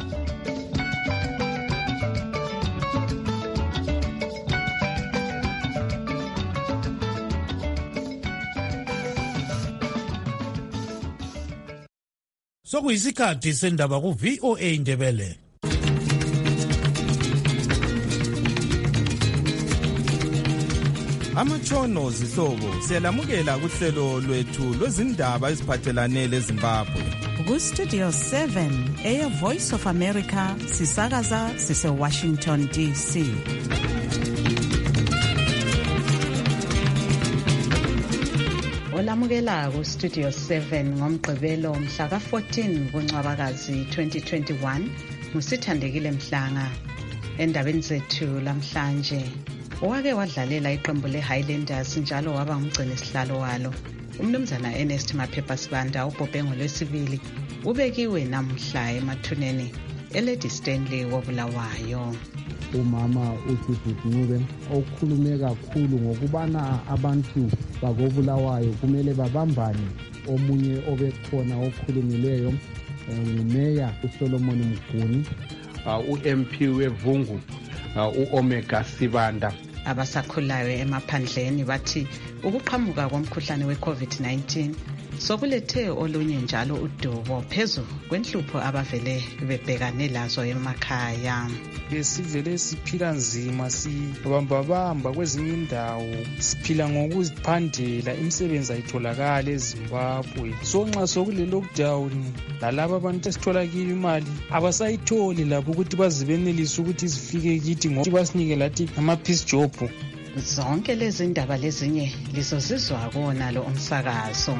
sokuyisikhathi sendaba ku-V O A Ndebele. Amatshono zihlobo siyalamukela kuhlelo lwethu lwezindaba eziphathelane leZimbabwe. Ku-Studio seven, Air Voice of America, sisakaza sise-Washington D C. Olamukela ku-Studio seven ngomgqibelo mhla ka-fourteen kuNcwabakazi twenty twenty-one, ngusithandekile Mhlanga. Endabeni zethu lamhlanje, owake wadlalela iqembu le-Highlanders njalo waba ngumgcini sihlalo walo, umnumzana Ernest Maphepha Sibanda ubhobhe ngolwesibili ubekiwe namhla emathuneni eLady Stanley wobulawayo. Umama uJudith Ncube okhulume kakhulu ngokubana abantu bakobulawayo kumele babambane. Omunye obekhona okhulumileyo ngumeya uSolomon Mguni, u-M P weVungu u-Omega Sibanda. Abasakhulayo emaphandleni bathi ukuqhamuka komkhuhlane we-COVID nineteen sokulethe olunye njalo udubo phezu kwenhlupho abavele bebhekane lazo emakhaya. Sivele siphila nzima, sibambabamba kwezinye indawo, siphila ngokuziphandela, imisebenzi ayitholakala eZimbabwe. So nxa sokule lockdown lalabo abantu esithola kiyo imali abasayitholi lapho ukuthi bazibenelise ukuthi zifike kithi ngokuthi basinike lathi ama-peace job. Zonke lezi ndaba lezinye lizozizwa kona lo umsakazo.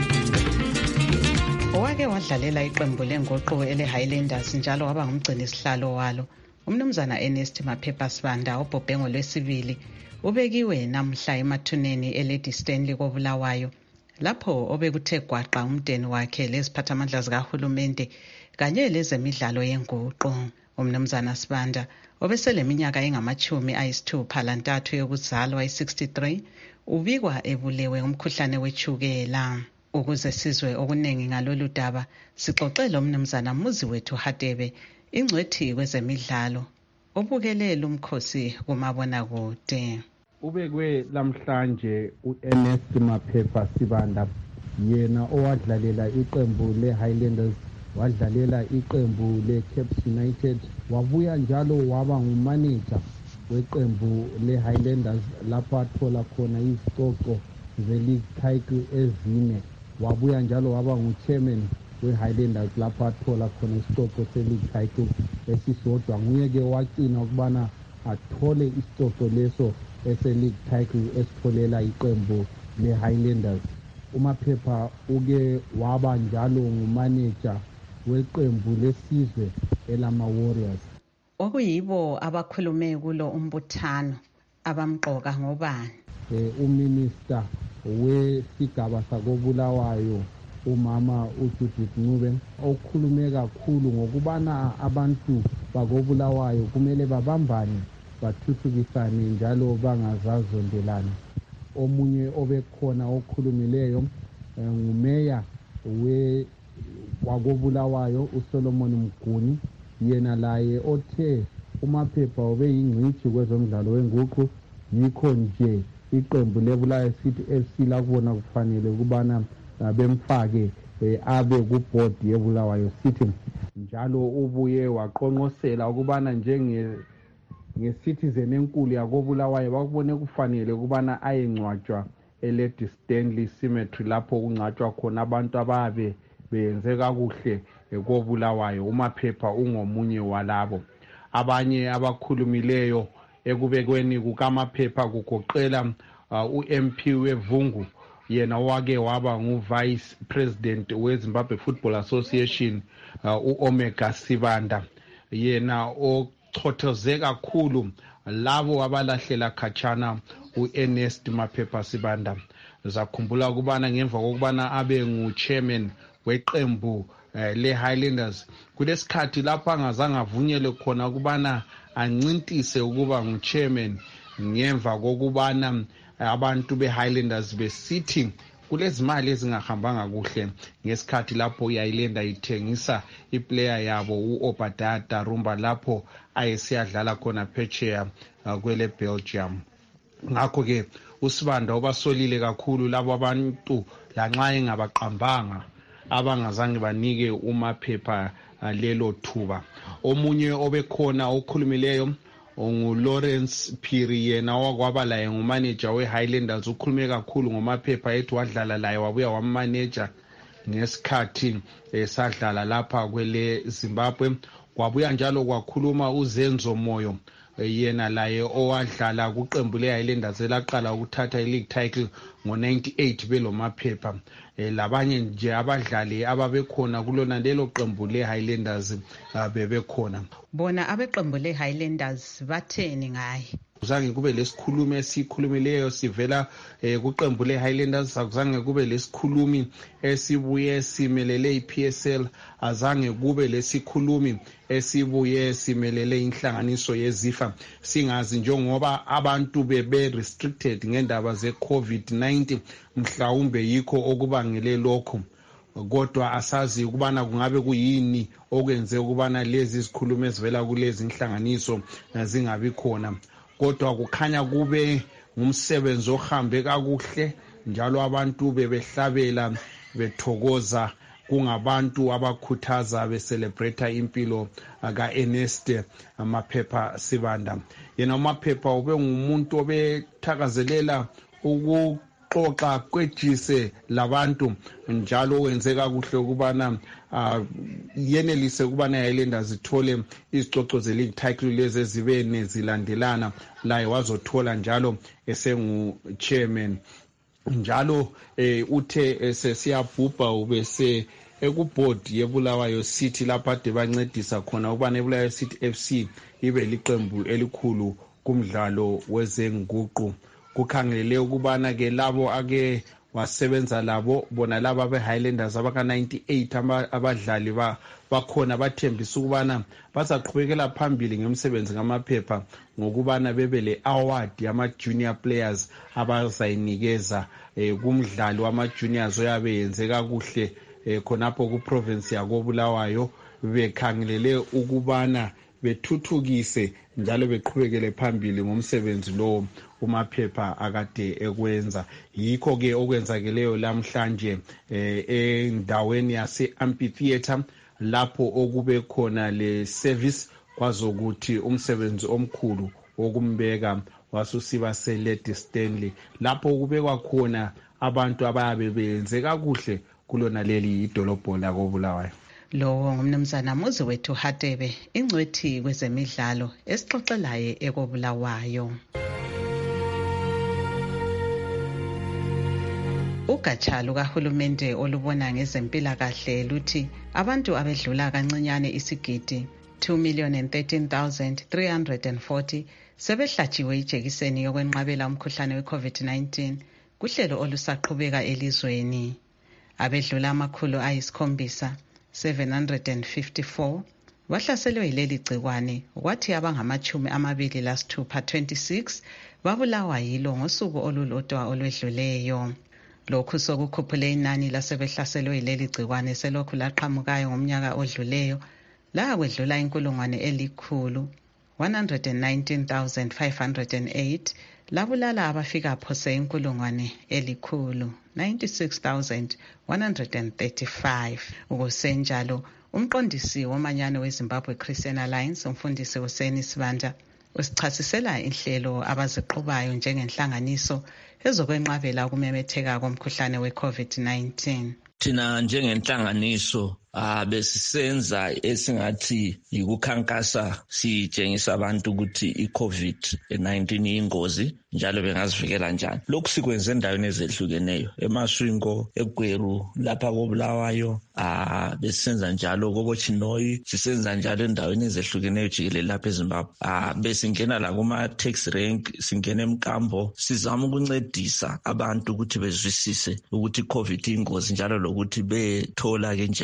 Owake wadlalela iqembu lengoqo ele-Highlanders njalo waba ngumgcini sihlalo walo, umnumzana Ernest Maphepha Sibanda obhobhe ngolwesibili ubekiwe namhla emathuneni eLady Stanley kobulawayo, lapho obekuthe gwaqa umndeni wakhe leziphathamandla zikahulumende kanye lezemidlalo yenguqu. Umnumzana Sibanda obeseleminyaka engamachumi ayisithupha lantathu yokuzalwa i-sixty-three ubikwa ebulewe umkhuhlane wechukela. Ukuze sizwe okuningi ngalolu daba sixoxele umnumzana Muzi wethu Hadebe, ingcwethi kwezemidlalo obukelela umkhosi kumabonakude. Ubekwe lamhlanje u-Ernest Maphepha Sibanda, yena owadlalela iqembu le-Highlanders, wadlalela iqembu le-Caps United, wabuya njalo waba ngumanager weqembu le-Highlanders lapho athola khona izicoco ze-league title ezine. Wabuya njalo waba ngu-chairman we-Highlanders lapho athola khona isicoco se-league title esisodwa. Nguye-ke wagcina ukubana athole isicoco leso ese-league title esitholela iqembu le-Highlanders. uMaphepha uke waba njalo ngumanager weqembu lesizwe elama-Warriors. Okuyibo abakhulume kulo umbuthano abamqoka ngobani? Eh, uminister wesigaba sakobulawayo umama uJudith Ncube okhulume kakhulu ngokubana abantu bakobulawayo kumele babambane bathuthukisane njalo bangazazondelana. Omunye obekhona okhulumileyo ngumeya we wakobulawayo uSolomon Mguni, yena laye othe uMaphepha ubeyingcitshi kwezomdlalo wenguqu, yikho nje iqembu lebulawayo City F C lakubona kufanele ukubana bemfake abe kuboard yebulawayo City. Njalo ubuye waqonqosela ukubana njenge nge-citizen enkulu yakobulawayo bakubone kufanele ukubana ayengcwatshwa eLady Stanley Cemetery lapho kungcwatshwa khona abantu ababe benze kakuhle ekobulawayo. uMaphepha ungomunye walabo. Abanye abakhulumileyo ekubekweni kukaMaphepha kugoqela uh, u-M P weVungu, yena wake waba ngu-vice president weZimbabwe Football Association, uh, u-Omega Sibanda, yena ochothoze kakhulu labo abalahlela khatshana u-Ernest Maphepha Sibanda. Zakhumbula ukubana ngemva kokubana abe ngu-chairman weqembu uh, le-Highlanders, kulesikhathi lapho angazange avunyelwe khona ukubana ancintise ukuba ngu-chairman ngemva kokubana abantu be-Highlanders besithi kulezimali ezingahambanga kuhle ngesikhathi lapho i-Highlander ithengisa iplayer yabo u-Obadiah Darumba lapho ayesiyadlala khona phetsheya uh, kwele Belgium. Ngakho-ke uSibanda ubasolile kakhulu labo abantu lanxa engabaqambanga abangazange banike uMaphepha lelo thuba. Omunye obekhona okhulumileyo nguLawrence Phiri, yena wakwaba laye ngumanager weHighlanders. Ukhulume kakhulu ngoMaphepha ethi wadlala laye wabuya wamanager ngesikhathi esadlala lapha kwele Zimbabwe. Kwabuya njalo kwakhuluma uZenzo Moyo, yena laye owadlala kuqembu leHighlanders elaqala ukuthatha ileague title ngo ninety-eight belo Maphepha. Labanye nje abadlali ababekhona kulona lelo qembu leHighlanders bebekhona. Bona abeqembu leHighlanders batheni ngaye? Kuzange kube lesikhulumi esikhulumileyo sivela eh, kuqembu leHighlanders. Akuzange kube lesikhulumi esibuye simelele iP S L. Azange kube lesikhulumi esibuye simelele inhlanganiso yeZIFA. Singazi njengoba abantu bebe restricted ngendaba ze COVID nineteen, mhlawumbe yikho okubangele lokho. Kodwa asazi ukubana kungabe kuyini okwenze ukubana lezi zikhulumi ezivela kulezi inhlanganiso zingabi khona. Kodwa kukhanya kube ngumsebenzi ohambe kakuhle, njalo abantu bebehlabela bethokoza, kungabantu abakhuthaza becelebrate impilo ka Ernest Maphepha Sibanda. Yena uMaphepha ube ngumuntu obethakazelela ukuxoxa kwejise labantu, njalo wenzeka kuhle ukubana uh, yenelise ukubana iHighlanders zithole izicoco ze league title lezi ezibe nezilandelana, laye wazothola njalo esengu chairman. Njalo eh, uthe esesiyabhubha ubese ekuboard yeBulawayo City lapha ade bancedisa khona ukubana eBulawayo City F C ibe liqembu elikhulu kumdlalo wezenguqu. Kukhangelele ukubana ke labo ake wasebenza labo bona laba beHighlanders abaka ninety-eight abadlali ba bakhona bathembisa ukubana bazaqhubekela phambili ngemsebenzi ngamaphepha ngokubana bebele award yama junior players abazayinikeza eh, kumdlali wama juniors oyabe yenze kakuhle eh, khonapho ku province yakoBulawayo. Bekhangelele ukubana bethuthukise njalo beqhubekele phambili ngomsebenzi lo uMaphepha akade ekwenza. Yikho ke okwenzakeleyo lamhlanje eh, endaweni yase amphitheater lapho okube khona le service kwazokuthi umsebenzi omkhulu wokumbeka wasusiba se Lady Stanley, lapho kubekwa khona abantu ababe benze kakuhle kulona leli idolobho la koBulawayo. Lo ngumnumzana Muzi wethu Hatebe, ingcwethi kwezemidlalo esixoxelaye ekoBulawayo. Ugatsha lukahulumende olubona ngezempilakahle luthi abantu abedlula kancinyane isigidi two million thirteen thousand three hundred forty sebehlatshiwe ijekiseni yokwenqabela umkhuhlane we-COVID nineteen kuhlelo olusaqhubeka elizweni. Abedlula amakhulu ayisikhombisa seven hundred fifty-four bahlaselwe yileli gcikwane, kwathi abangamachumi amabili lasithupha twenty-six babulawa yilo ngosuku olulodwa olwedluleyo. Lokhu sokukhuphule inani lasebehlaselwe yileli gcikwane selokhu laqhamukayo ngomnyaka odluleyo la kwedlula inkulungwane elikhulu one hundred nineteen thousand five hundred eight labulala abafika phose inkulungwane elikhulu ninety-six thousand one hundred thirty-five. Ukusenjalo umqondisi womanyano weZimbabwe Christian Alliance umfundisi uSeni Sibanda usichasisela inhlelo abaziqhubayo njengenhlanganiso ezokwenqabela ukumemetheka komkhuhlane we-COVID nineteen. Thina njengenhlanganiso Ah besisenza esingathi yikukhankasa sitshengisa abantu ukuthi iCovid nineteen ingozi njalo bengazivikela njani. Lokhu sikwenze endaweni ezehlukeneyo, eMaswingo, eGweru, lapha koBulawayo, ah besisenza njalo koBochinoyi, sisenza njalo endaweni ezehlukeneyo jikelele lapha eZimbabwe. Ah besingena la kuma taxi rank, singena eMkambo, sizama ukuncedisa abantu ukuthi bezwisise ukuthi iCovid ingozi njalo lokuthi bethola ke injection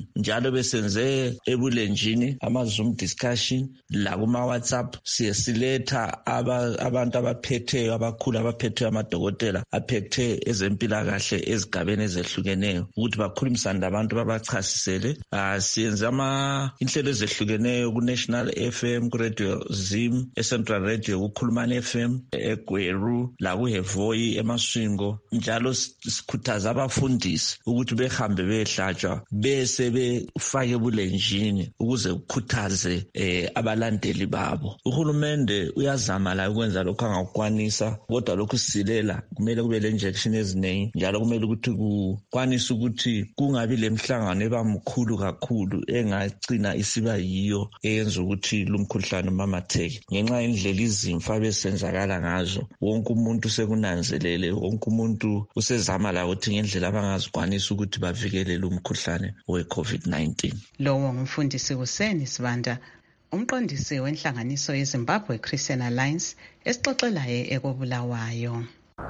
nineteen. Njalo besenze ebulenjini ama-Zoom discussion la kuma-WhatsApp siye siletha abantu abaphetheyo abakhulu abaphetheyo amadokotela aphethe ezempilakahle ezigabeni ezehlukeneyo ukuthi bakhulumisane labantu babachasisele. Uh, siyenze ama inhlelo ezehlukeneyo ku-National F M, ku-Radio Zim, e-Central Radio, ku-Khulumani F M, eGweru, la ku-Hevoyi, eMaswingo. Njalo sikhuthaza abafundisi ukuthi behambe behlatshwa bese befake ebulenjini ukuze kukhuthaze eh, abalandeli babo. Uhulumende uyazama la ukwenza lokho angakukwanisa, kodwa lokhu silela kumele kube le injection eziningi, njalo kumele ukuthi kukwanisa ukuthi kungabi lemhlangano ebamkhulu kakhulu engagcina isiba yiyo eyenza ukuthi lumkhuhlane umamatheke. Ngenxa yendlela izimfa besenzakala ngazo, wonke umuntu sekunanzelele, wonke umuntu usezama la ukuthi ngendlela abangazikwanisa ukuthi bavikele lumkhuhlane we-COVID nineteen. Lowo ngumfundisi Hussein Sibanda, umqondisi wenhlanganiso yeZimbabwe Christian Alliance, esixoxelayo ekobulawayo.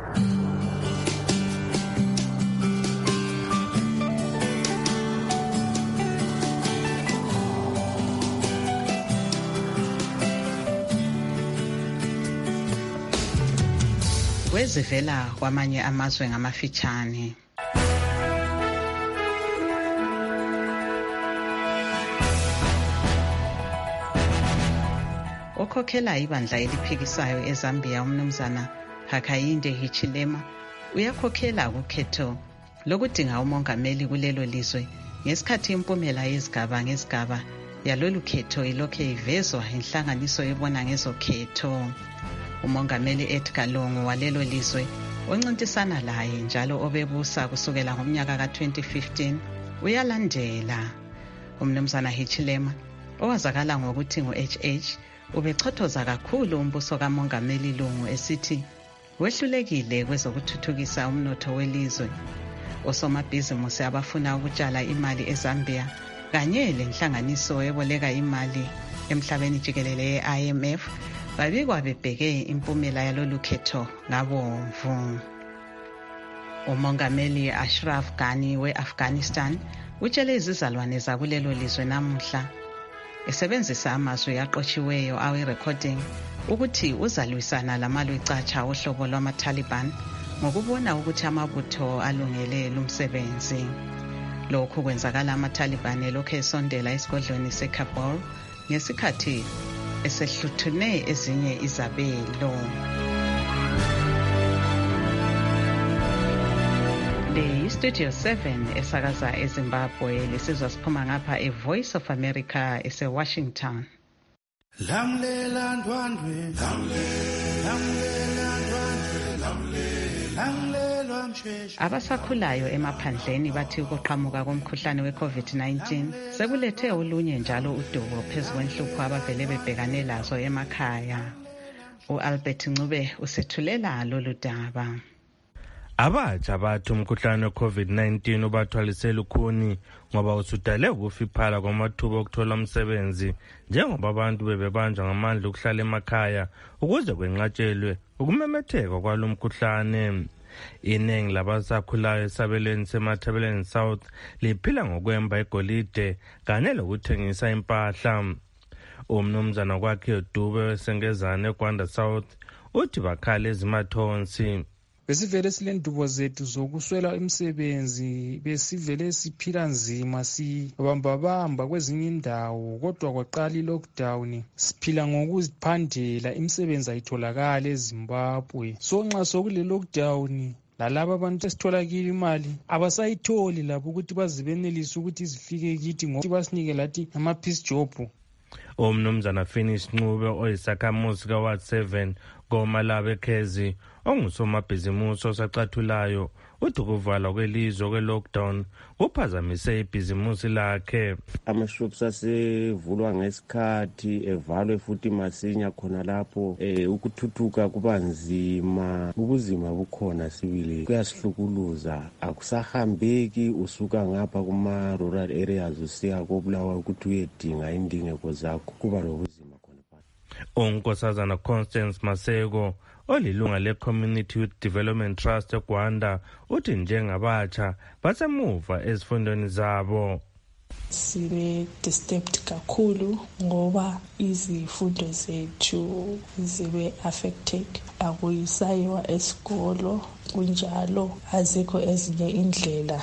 Wezivela kwamanye amazwe ngamafitshane. Okhokhela ibandla eliphikisayo eZambia umnumzana Hakainde Hichilema uyakhokhela ukhetho lokudinga umongameli kulelo lizwe ngesikhathi impumela yezigaba ngezigaba yalolu khetho ilokhe ivezwa inhlanganiso ebona ngezokhetho. Umongameli Edgar Lungu walelo lizwe oncintisana laye njalo obebusa kusukela ngomnyaka ka twenty fifteen uyalandela. Umnumzana Hichilema owazakala ngokuthi ngu-H H ubechothoza kakhulu umbuso kamongameli Lungu esithi wehlulekile kwezokuthuthukisa umnotho welizwe. Osomabhizimusi abafuna ukutshala imali eZambia kanye lenhlanganiso eboleka imali emhlabeni jikelele ye-I M F babikwa bebheke impumela yalolu khetho ngabomvu. Umongameli Ashraf Ghani we-Afghanistan utshele izizalwane zakulelo lizwe namuhla esebenzisa amazwi aqotshiweyo awe-recording ukuthi uzalwisana lamalwicatsha ohlobo lwama-Taliban ngokubona ukuthi amabutho alungele lumsebenzi. Lokhu kwenzakala ama-Taliban elokhu esondela esigodlweni se-Kabul ngesikhathi esehluthune ezinye izabelo. Le Studio seven esakaza eZimbabwe lesizwa siphuma ngapha eVoice of America ese-Washington. Lamlela ndwandwe, lamlela ndwandwe, lamlela msheshe. Abasakhulayo emaphandleni bathi ukuqhamuka komkhuhlane we-COVID nineteen sekulethe olunye njalo udubo phezu kwenhlupho abavele bebhekane lazo emakhaya. U-Albert Ncube usethulela lolu daba. Abatsha bathi umkhuhlane we-COVID nineteen ubathwalisela ukhuni ngoba usudale ukufiphala kwamathuba okuthola umsebenzi njengoba abantu bebebanjwa ngamandla ukuhlala emakhaya ukuze kwenqatshelwe ukumemetheka kwalo mkhuhlane. Iningi labasakhulayo esabelweni seMatabeleland South liphila ngokwemba igolide kanye lokuthengisa impahla. Umnumzana kwakhe uDube wesengezane eGwanda South uthi bakhala ezimathonsi. Besivele silendubo zethu zokuswela imisebenzi, besivele siphila nzima sibambabamba kwezinye indawo, kodwa kwaqala i-lockdown siphila ngokuziphandela, imisebenzi ayitholakala eZimbabwe. So nxa sokule lockdown lalabo abantu esitholakile imali abasayitholi lapho ukuthi bazibenelise ukuthi zifike kithi ngokuthi basinike lathi ama-peace job. Umnumzana Finish Ncube oyisakhamuzi ka-Ward seven koMalabe Khezi ongusomabhizimusi osacathulayo uthi ukuvalwa kwelizwe kwe-lockdown kuphazamise ibhizimusi lakhe. Amashops asevulwa ngesikhathi evalwe futhi masinya khona lapho eh ukuthuthuka kuba nzima, ubuzima bukhona sibili kuyasihlukuluza, akusahambeki usuka ngapha kuma rural areas usiya koBulawayo ukuthi uyedinga indingeko zakho, kuba nobuzima khona phakathi. Unkosazana Constance Maseko olilunga le-Community Youth Development Trust eGwanda uthi njengabatsha basemuva ezifundweni zabo. sibe disturbed kakhulu ngoba izifundo zethu zibe affected, akuyisayiwa esikolo, kunjalo azikho ezinye indlela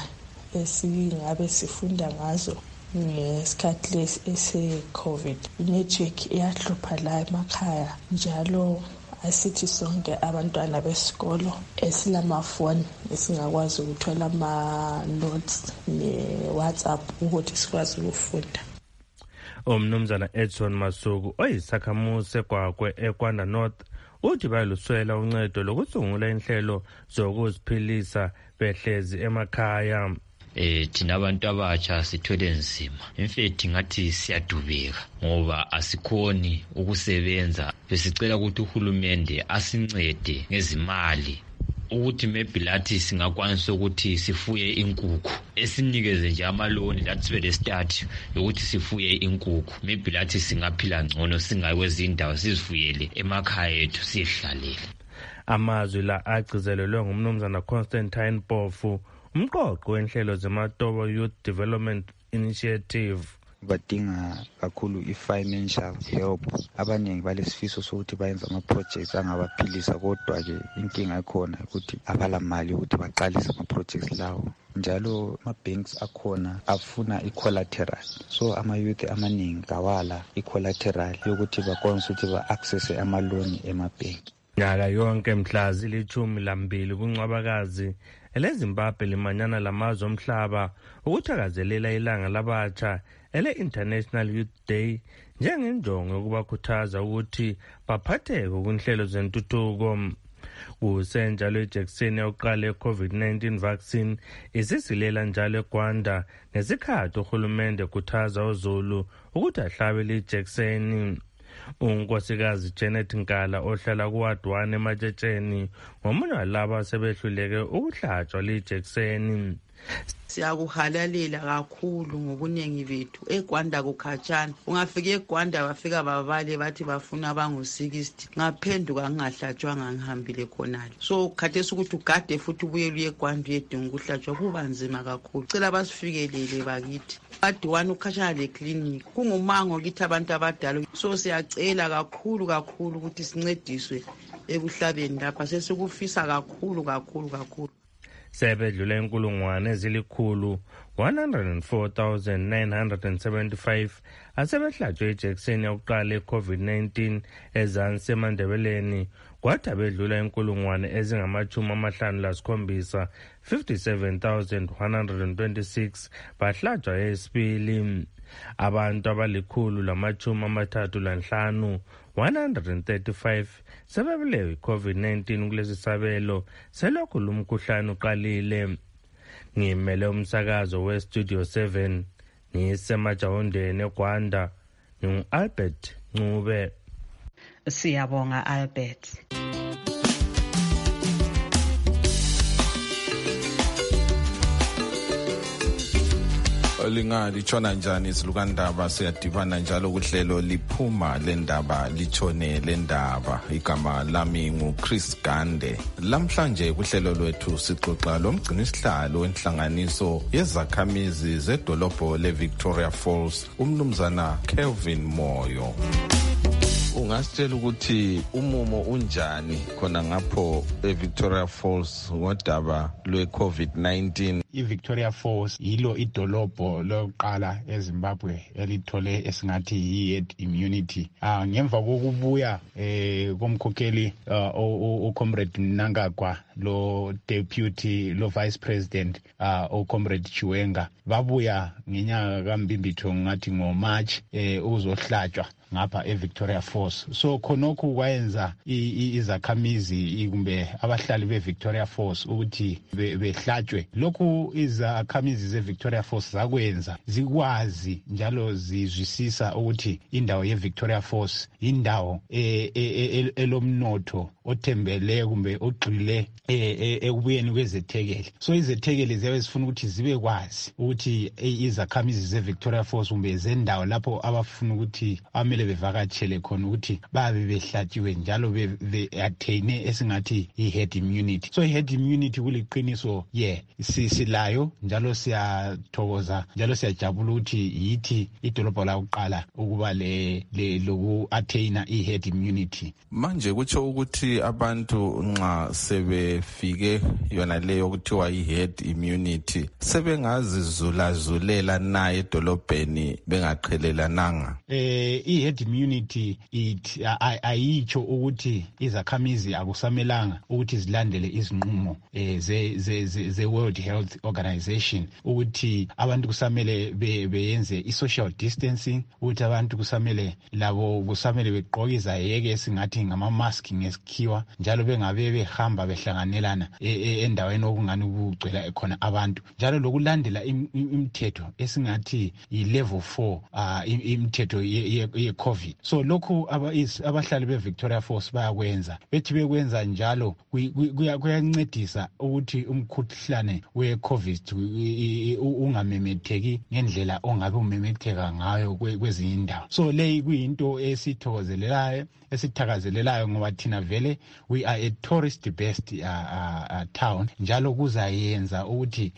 esingabe sifunda ngazo ngesikhathi lesi ese-COVID. Inetwork iyahlupha la emakhaya, njalo asithi sonke abantwana besikolo esilamafoni esingakwazi ukuthola ama-notes ne-WhatsApp ukuthi sikwazi ukufunda. Umnumzana Edson Masuku oyisakhamuzi seGwagwe eKwanda North uthi bayaluswela uncedo lokusungula inhlelo zokuziphilisa behlezi emakhaya. Eh thina abantu abatsha sithwele nzima, emfethi ngathi siyadubeka ngoba asikhoni ukusebenza. Besicela ukuthi uhulumende asincede ngezimali ukuthi maybe lathi singakwanisa ukuthi sifuye inkukhu, esinikeze nje amaloni lathi sibe le start yokuthi sifuye inkukhu. Maybe lathi singaphila ngcono singakwezi indawo sizifuyele emakhaya ethu sihlalele. Amazwi la agcizelelwe ngumnumzana Constantine Pofu, umqoqo wenhlelo zeMatobo Youth Development Initiative. Badinga kakhulu i-financial help. Abaningi balesifiso sokuthi bayenza ama-projects angabaphilisa, kodwa ke inkinga ekhona ukuthi abala mali ukuthi baqalise ama-projects lawo. Njalo ama-banks akhona afuna i-collateral, so ama-youth amaningi kawala i-collateral yokuthi bakwanise ukuthi ba-accesse amaloni emabhenki. Nyaka yonke mhla zilithumi lambili kuNcwabakazi eleZimbabwe limanyana lamazwe omhlaba ukuthakazelela ilanga labatsha ele-International Youth Day njengenjongo yokubakhuthaza ukuthi baphatheke kunhlelo zentuthuko. Kusenjalo ijekiseni yokuqala ye-COVID nineteen vaccine isisilela njalo eGwanda ngesikhathi uhulumende ekhuthaza uZulu ukuthi ahlabe le ijekiseni. Unkosikazi Janet Nkala ohlala kuward one eMatshetsheni ngomunye walabo asebehluleke ukuhlatshwa le ijekiseni. Siyakuhalalela kakhulu ngobuningi bethu. eGwanda kukhatshana, ungafika eGwanda bafika babale bathi bafuna abangu sixty, ngaphenduka ngingahlatshwanga ngihambile khonale. So khathesi ukuthi ugade futhi ubuye uye eGwanda uyedinga ukuhlatshwa kuba nzima kakhulu. Cela basifikelele bakithi. Ward one ukhatshana le clinic, kungumango kithi abantu abadala. So siyacela kakhulu kakhulu ukuthi sincediswe ekuhlabeni lapha, sesikufisa kakhulu kakhulu kakhulu. Sebedlule inkulungwane ezilikhulu one hundred four thousand nine hundred seventy-five asebehlatshwe ijekiseni yokuqala e-COVID nineteen ezansi eMandebeleni, kwathi abedlula inkulungwane ezingamachumi amahlanu lasikhombisa fifty-seven thousand one hundred twenty-six bahlatshwa eyesibili. Abantu abalikhulu lamachumi amathathu lanhlanu one hundred thirty-five sebebulewe i-COVID nineteen kulesi sabelo selokhu lumkhuhlane uqalile. Ngimele umsakazo we-Studio seven ngisemajahondeni eGwanda, ngingu-Albert Ncube. Siyabonga Albert. Lingatshona njani isilukandaba? Siyadibana njalo kuhlelo liphuma lendaba litshone lendaba. Igama lami nguChris Gande. Lamhlanje kuhlelo lwethu sixoxa lomgcini sihlalo wenhlanganiso yezakhamizi zedolobho leVictoria Falls, umnumzana Kelvin Moyo. Ungasitshela ukuthi umumo unjani khona ngapho eVictoria Falls ngodaba lwe-COVID nineteen? iVictoria Falls yilo idolobho lokuqala eZimbabwe elithole esingathi yi-herd immunity. Ah ngemva kokubuya eh komkhokheli uComrade Mnangagwa lo deputy lo vice president ah uComrade Chiwenga babuya ngenyanga kaMbimbitho ngathi ngo March eh uzohlatshwa ngapha eVictoria Falls. So khonokho kwayenza izakhamizi kumbe abahlali beVictoria Falls ukuthi behlatshwe. Lokhu izakhamizi zeVictoria Falls zakwenza zikwazi njalo zizwisisa ukuthi indawo yeVictoria Falls indawo elomnotho othembele kumbe ogxile ekubuyeni kwezethekeli. So izethekeli ziyabe zifuna ukuthi zibe kwazi ukuthi izakhamizi zeVictoria Falls kumbe zendawo lapho abafuna ukuthi amele vele bevakatshele khona ukuthi babe behlatshiwe njalo be-athaine esingathi i-herd immunity. So i-herd immunity kuliqiniso ye silayo njalo siyathokoza njalo siyajabula ukuthi yithi idolobho lakuqala ukuba le loku-athaina i-herd immunity. Manje kutsho ukuthi abantu nxa sebefike yona leyo kuthiwa i-herd immunity sebengazizulazulela na edolobheni bengaqhelelananga. Eh i-herd immunity it ayitsho ukuthi izakhamizi akusamelanga ukuthi zilandele izinqumo eh ze ze ze World Health Organization ukuthi abantu kusamele beyenze i-social distancing, ukuthi abantu kusamele labo kusamele begqoke izayeke esingathi ngama-mask ngesikhiwa njalo bengabe behamba behlanganelana endaweni okungani kugcwela khona abantu, njalo lokulandela imithetho esingathi yi-level four uh, imithetho ye-COVID. So lokhu abahlali be-Victoria Falls bayakwenza, bethi bekwenza njalo kuyancedisa ukuthi umkhuhlane we-COVID ungamemetheki ngendlela ongabe umemetheka ngayo kwezinye indawo. So leyi kuyinto esithokozelelayo esithakazelelayo ngoba thina vele we are a tourist based uh, uh, town, njalo kuzayenza ukuthi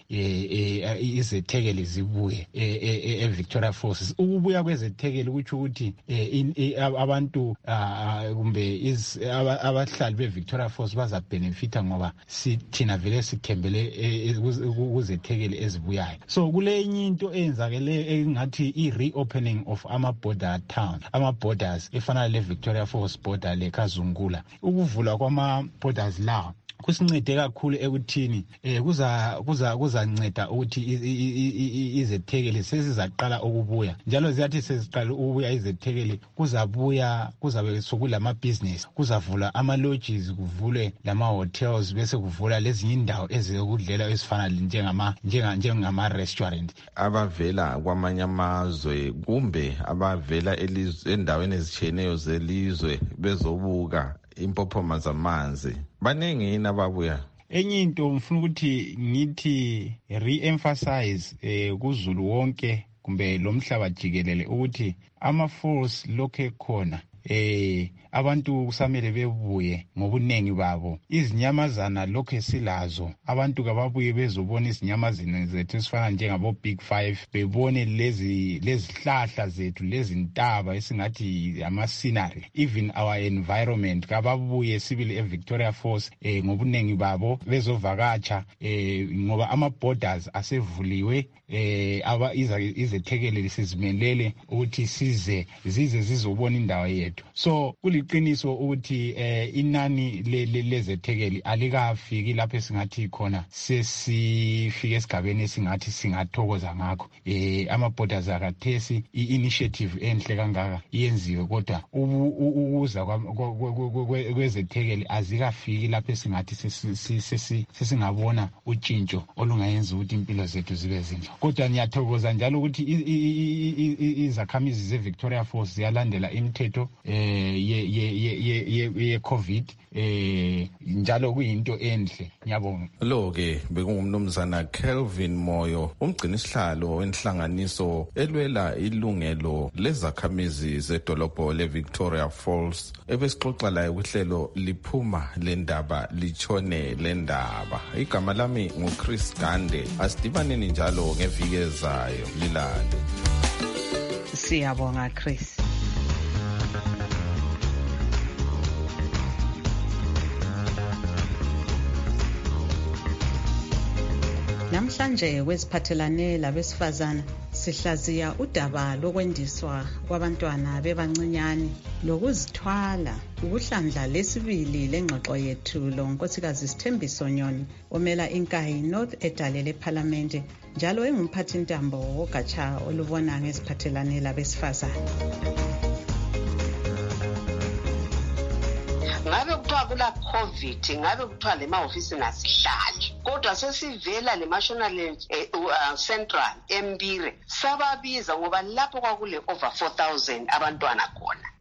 izethekeli zibuye e-Victoria Falls. Ukubuya kwezethekeli kutsho ukuthi abantu kumbe abahlali be-Victoria Falls bazabenefita ngoba thina vele sithembele kuzethekeli ezibuyayo. So kulenye into eyenzakele engathi i-reopening of ama-border town, ama-borders efana le-Victoria Falls border leKazungula. Ukuvulwa kwama-borders lawo kusincede kakhulu ekuthini eh kuza kuza kuzanceda ukuthi izethekeli sezizaqala ukubuya, njalo ziyathi seziqala ukubuya izethekeli kuzabuya kuzabe sokulama business, kuzavula ama lodges, kuvule lama hotels, bese kuvula lezinye indawo ezokudlela ezifana njengama njengama restaurant. Abavela kwamanye amazwe kumbe abavela endaweni ezitshiyeneyo zelizwe bezobuka impophoma zamanzi baningi nababuya. Enye into mfuna ukuthi ngithi re-emphasize eh kuZulu wonke kumbe lomhlaba jikelele ukuthi ama-falls lokho khona eh abantu kusamele bebuye ngobunengi babo. Izinyamazana lokho silazo, abantu kababuye bezobona izinyamazana zethu esifana njengabo big five, bebone lezi lezihlahla zethu, lezi ntaba esingathi ama scenery, even our environment. Kababuye sibili eVictoria Falls eh ngobunengi babo bezovakatsha eh ngoba ama borders asevuliwe eh aba izethekeli sizimelele ukuthi size zize zizobona indawo yethu. So kuliqiniso ukuthi eh inani lezethekeli alikafiki lapho esingathi khona sesifike esigabeni esingathi singathokoza ngakho. Eh ama borders akathesi i-initiative enhle kangaka iyenziwe, kodwa ukuza kwezethekeli azikafiki lapho esingathi sesingabona utshintsho olungayenza ukuthi impilo zethu zibe zinhle. Kodwa ngiyathokoza njalo ukuthi izakhamizi ze-Victoria Falls ziyalandela imithetho eh ye ye ye COVID eh njalo kuyinto enhle. Ngiyabonga. Lo ke bekungumnumzana Kelvin Moyo, umgcini sihlalo wenhlanganiso elwela ilungelo lezakhamizi zedolobho leVictoria Falls, ebesixoxa laye kuhlelo liphuma lendaba litshone lendaba. Igama lami nguChris Gande. Asidibaneni njalo ngeviki ezayo lilande. Siyabonga Chris. Namhlanje kwesiphathelane labesifazana sihlaziya udaba lokwendiswa kwabantwana bebancinyane lokuzithwala. Ukuhlandla lesibili lengxoxo yethu lo Nkosikazi Sithembiso Nyoni omela iNkayi North edalele eParliament njalo engumphathi ntambo wogatsha olubona ngesiphathelane labesifazana. Ngabe kuthiwa kula COVID, ngabe kuthiwa le mahofisi nasihlali, kodwa sesivela le National eh, uh, Central eMbire sababiza ngoba lapho kwakule over four thousand abantwana khona.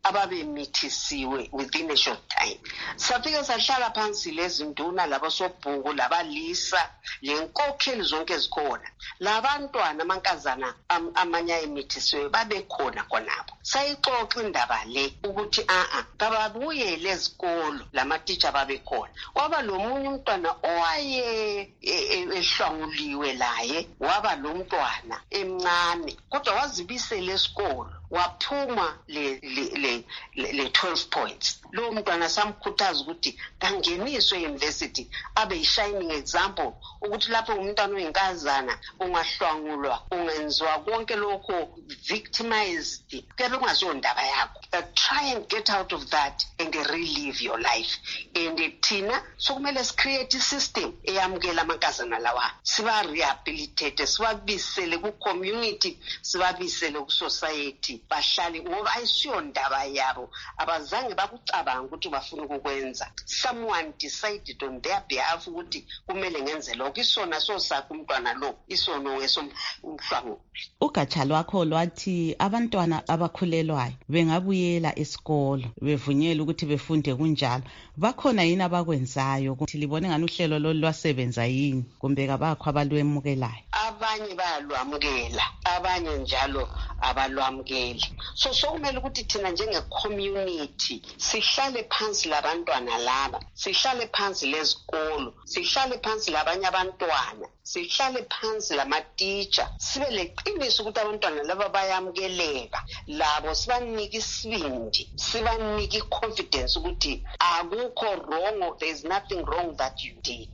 ababemithisiwe within a short time. Safike sahlala phansi lezi nduna labasobhuku labalisa lenkokheli zonke ezikhona labantwana amankazana am, amanye ayemithisiwe babekhona khonapho. Sayixoxa indaba le ukuthi a a kababuyele ezikolo lamatitsha babekhona. Waba lomunye umntwana owaye ehlwanguliwe laye waba lo mntwana emncane kodwa wazibisela esikolo waphuma le le le, le twelve points. Lo mntwana samkhuthaza ukuthi kangeniswe university abe yi-shining example ukuthi lapho umntwana oyinkazana ungahlwangulwa ungenziwa konke lokho victimized kube kungaziyo ndaba yakho. Try and get out of that and relive your life. And thina sokumele sicreate system eyamukela amankazana lawa siba rehabilitate sibabisele ku community sibabisele ku society bahlale ngoba ayisiyo ndaba yabo abazange bakucabanga ukuthi bafuna ukukwenza. Someone decided on their behalf ukuthi kumele ngenze lokho isona sosakho umntwana lo isono wesomhlwangu. Ugatsha lwakho lwathi abantwana abakhulelwayo bengabuyela esikolo bevunyelwa ukuthi befunde kunjalo. Bakhona yini abakwenzayo ukuthi libone ngani uhlelo lo lwasebenza yini kumbe kabakho abalwemukelayo? Abanye bayalwamukela abanye njalo abalwamukeli. So sokumele ukuthi thina njenge community sihlale phansi labantwana laba sihlale phansi lezikolo sihlale phansi labanye abantwana sihlale phansi lamatitsha sibe leqiniso ukuthi abantwana laba bayamukeleka labo sibanike isibindi sibanike confidence ukuthi akukho wrong, there is nothing wrong that you did.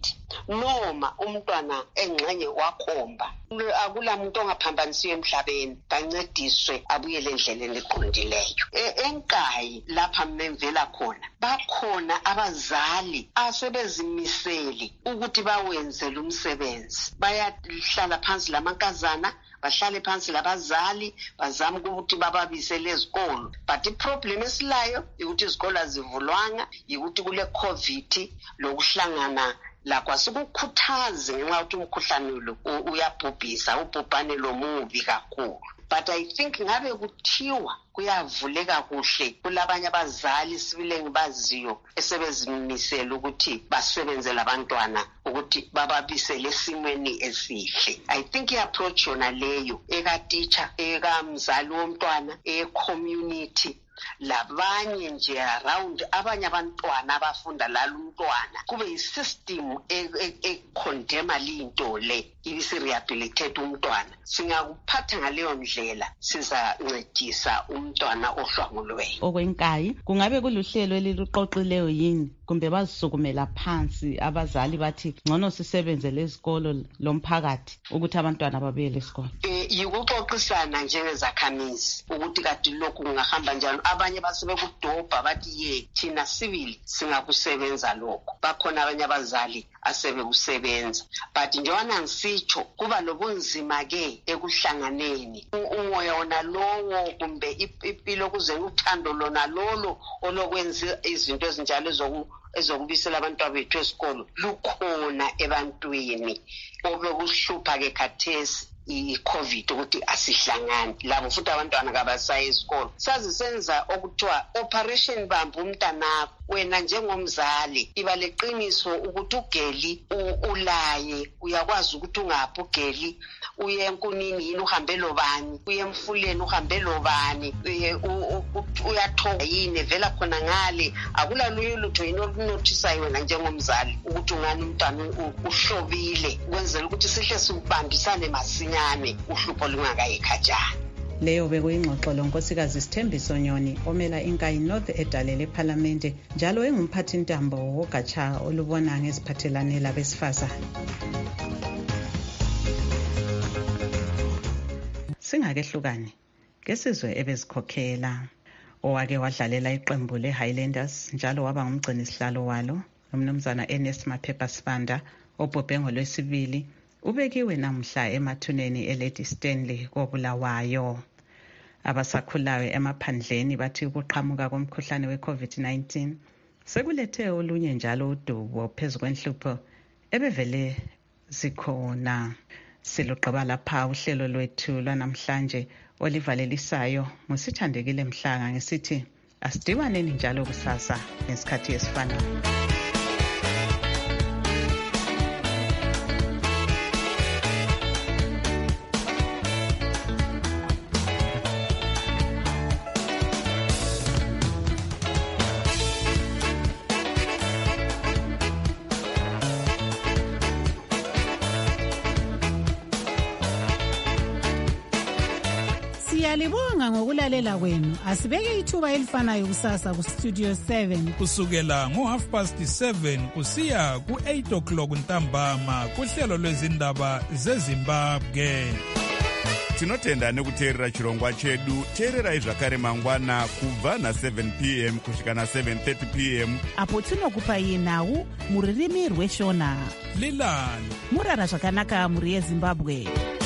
Noma umntwana engxenye wakhomba akula muntu ongaphambanisiwe emhlabeni kancediswe abuyele endleleni eqondileyo. Enkayi lapha memvela khona bakhona abazali asebezimisele ukuthi bawenzele umsebenzi bayahlala phansi lamankazana bahlale phansi labazali bazama ukuthi bababisele ezikolo. But iproblem esilayo ukuthi izikolo azivulwanga ukuthi kule covid lokuhlangana la kwasikukhuthaze ngenxa ukuthi umkhuhlane lo uyabhubhisa ubhubhane lo mubi kakhulu. But I think ngabe kuthiwa kuyavuleka kuhle kulabanye abazali sibile ngibaziyo esebezimisela ukuthi basebenze labantwana ukuthi bababisele esimweni esihle. I think i-approach yona leyo eka-teacher eka-mzali womntwana e-community labanye nje around abanye abantwana abafunda lalo umntwana kube yisystem e-condemna linto le ibisi-rehabilitate umntwana. Singakuphatha ngaleyo ndlela sizancedisa umntwana ohlwangulweyo. Okwenkayi kungabe kuluhlelo eliluqoqileyo yini kumbe bazisukumela phansi abazali bathi ngcono sisebenze lezikolo lomphakathi ukuthi abantwana babuyele esikolo? Eh yikuxoxisana njengezakhamizi ukuthi kade lokhu kungahamba njalo. Abanye basebekudobha bathi ye thina civil singakusebenza lokho. Bakhona abanye abazali asebekusebenza but njengoba ngisitsho kuba lobunzima ke ekuhlanganeni umoya wona lowo kumbe impilo kuze uthando lona lolo olokwenza izinto ezinjalo ezoku ezokubisela abantwana bethu esikolo lukhona ebantwini obekuhlupha ke khathesi i-covid ukuthi asihlangani labo futhi abantwana kabasayi esikolo. Sazi senza okuthiwa operation bamba umntanakho wena njengomzali iba leqiniso ukuthi ugeli ulaye uyakwazi ukuthi ungaphi ugeli uye enkunini yini uhambe lobani uye emfuleni uhambe lobani uyathoka yini vela khona ngale akulaluye lutho yini olunothisayo wena njengomzali ukuthi ungani umntwana uhlobile ukwenzela ukuthi sihle sikubambisane masinyane uhlupho lungakayikhatshana. Leyo bekuyingxoxo lonkosikazi Sithembiso Nyoni omela iNkayi North edalele eParliamente njalo engumphathi ntambo wogatsha olubona ngeziphathelane labesifazane. Singakehlukane ngesizwe ebezikhokhela owake wadlalela iqembu leHighlanders njalo waba ngumgcini sihlalo walo umnumzana Ernest Maphepha Sibanda obhobhe ngolwesibili ubekiwe namhla emathuneni eLady Stanley koBulawayo. Abasakhulayo emaphandleni bathi ukuqhamuka komkhuhlane we-COVID nineteen sekulethe olunye njalo udubo phezu kwenhlupho ebevele zikhona. Siluqaba lapha uhlelo lwethu lwanamhlanje olivalelisayo ngusithandekile Mhlanga ngesithi asidibaneni njalo kusasa ngesikhathi esifanayo. Siyalibonga ngokulalela kwenu. Asibeke ithuba elifanayo kusasa ku Studio seven kusukela ngo half past seven kusiya ku eight o'clock ntambama kuhlelo lwezindaba zeZimbabwe. Tinotenda nekuteerera chirongwa chedu. Teererai zvakare mangwana kubva na seven p m kusvika na seven thirty p m apo tinokupai nhau muririmi rweshona. Lilani murara zvakanaka muri yeZimbabwe.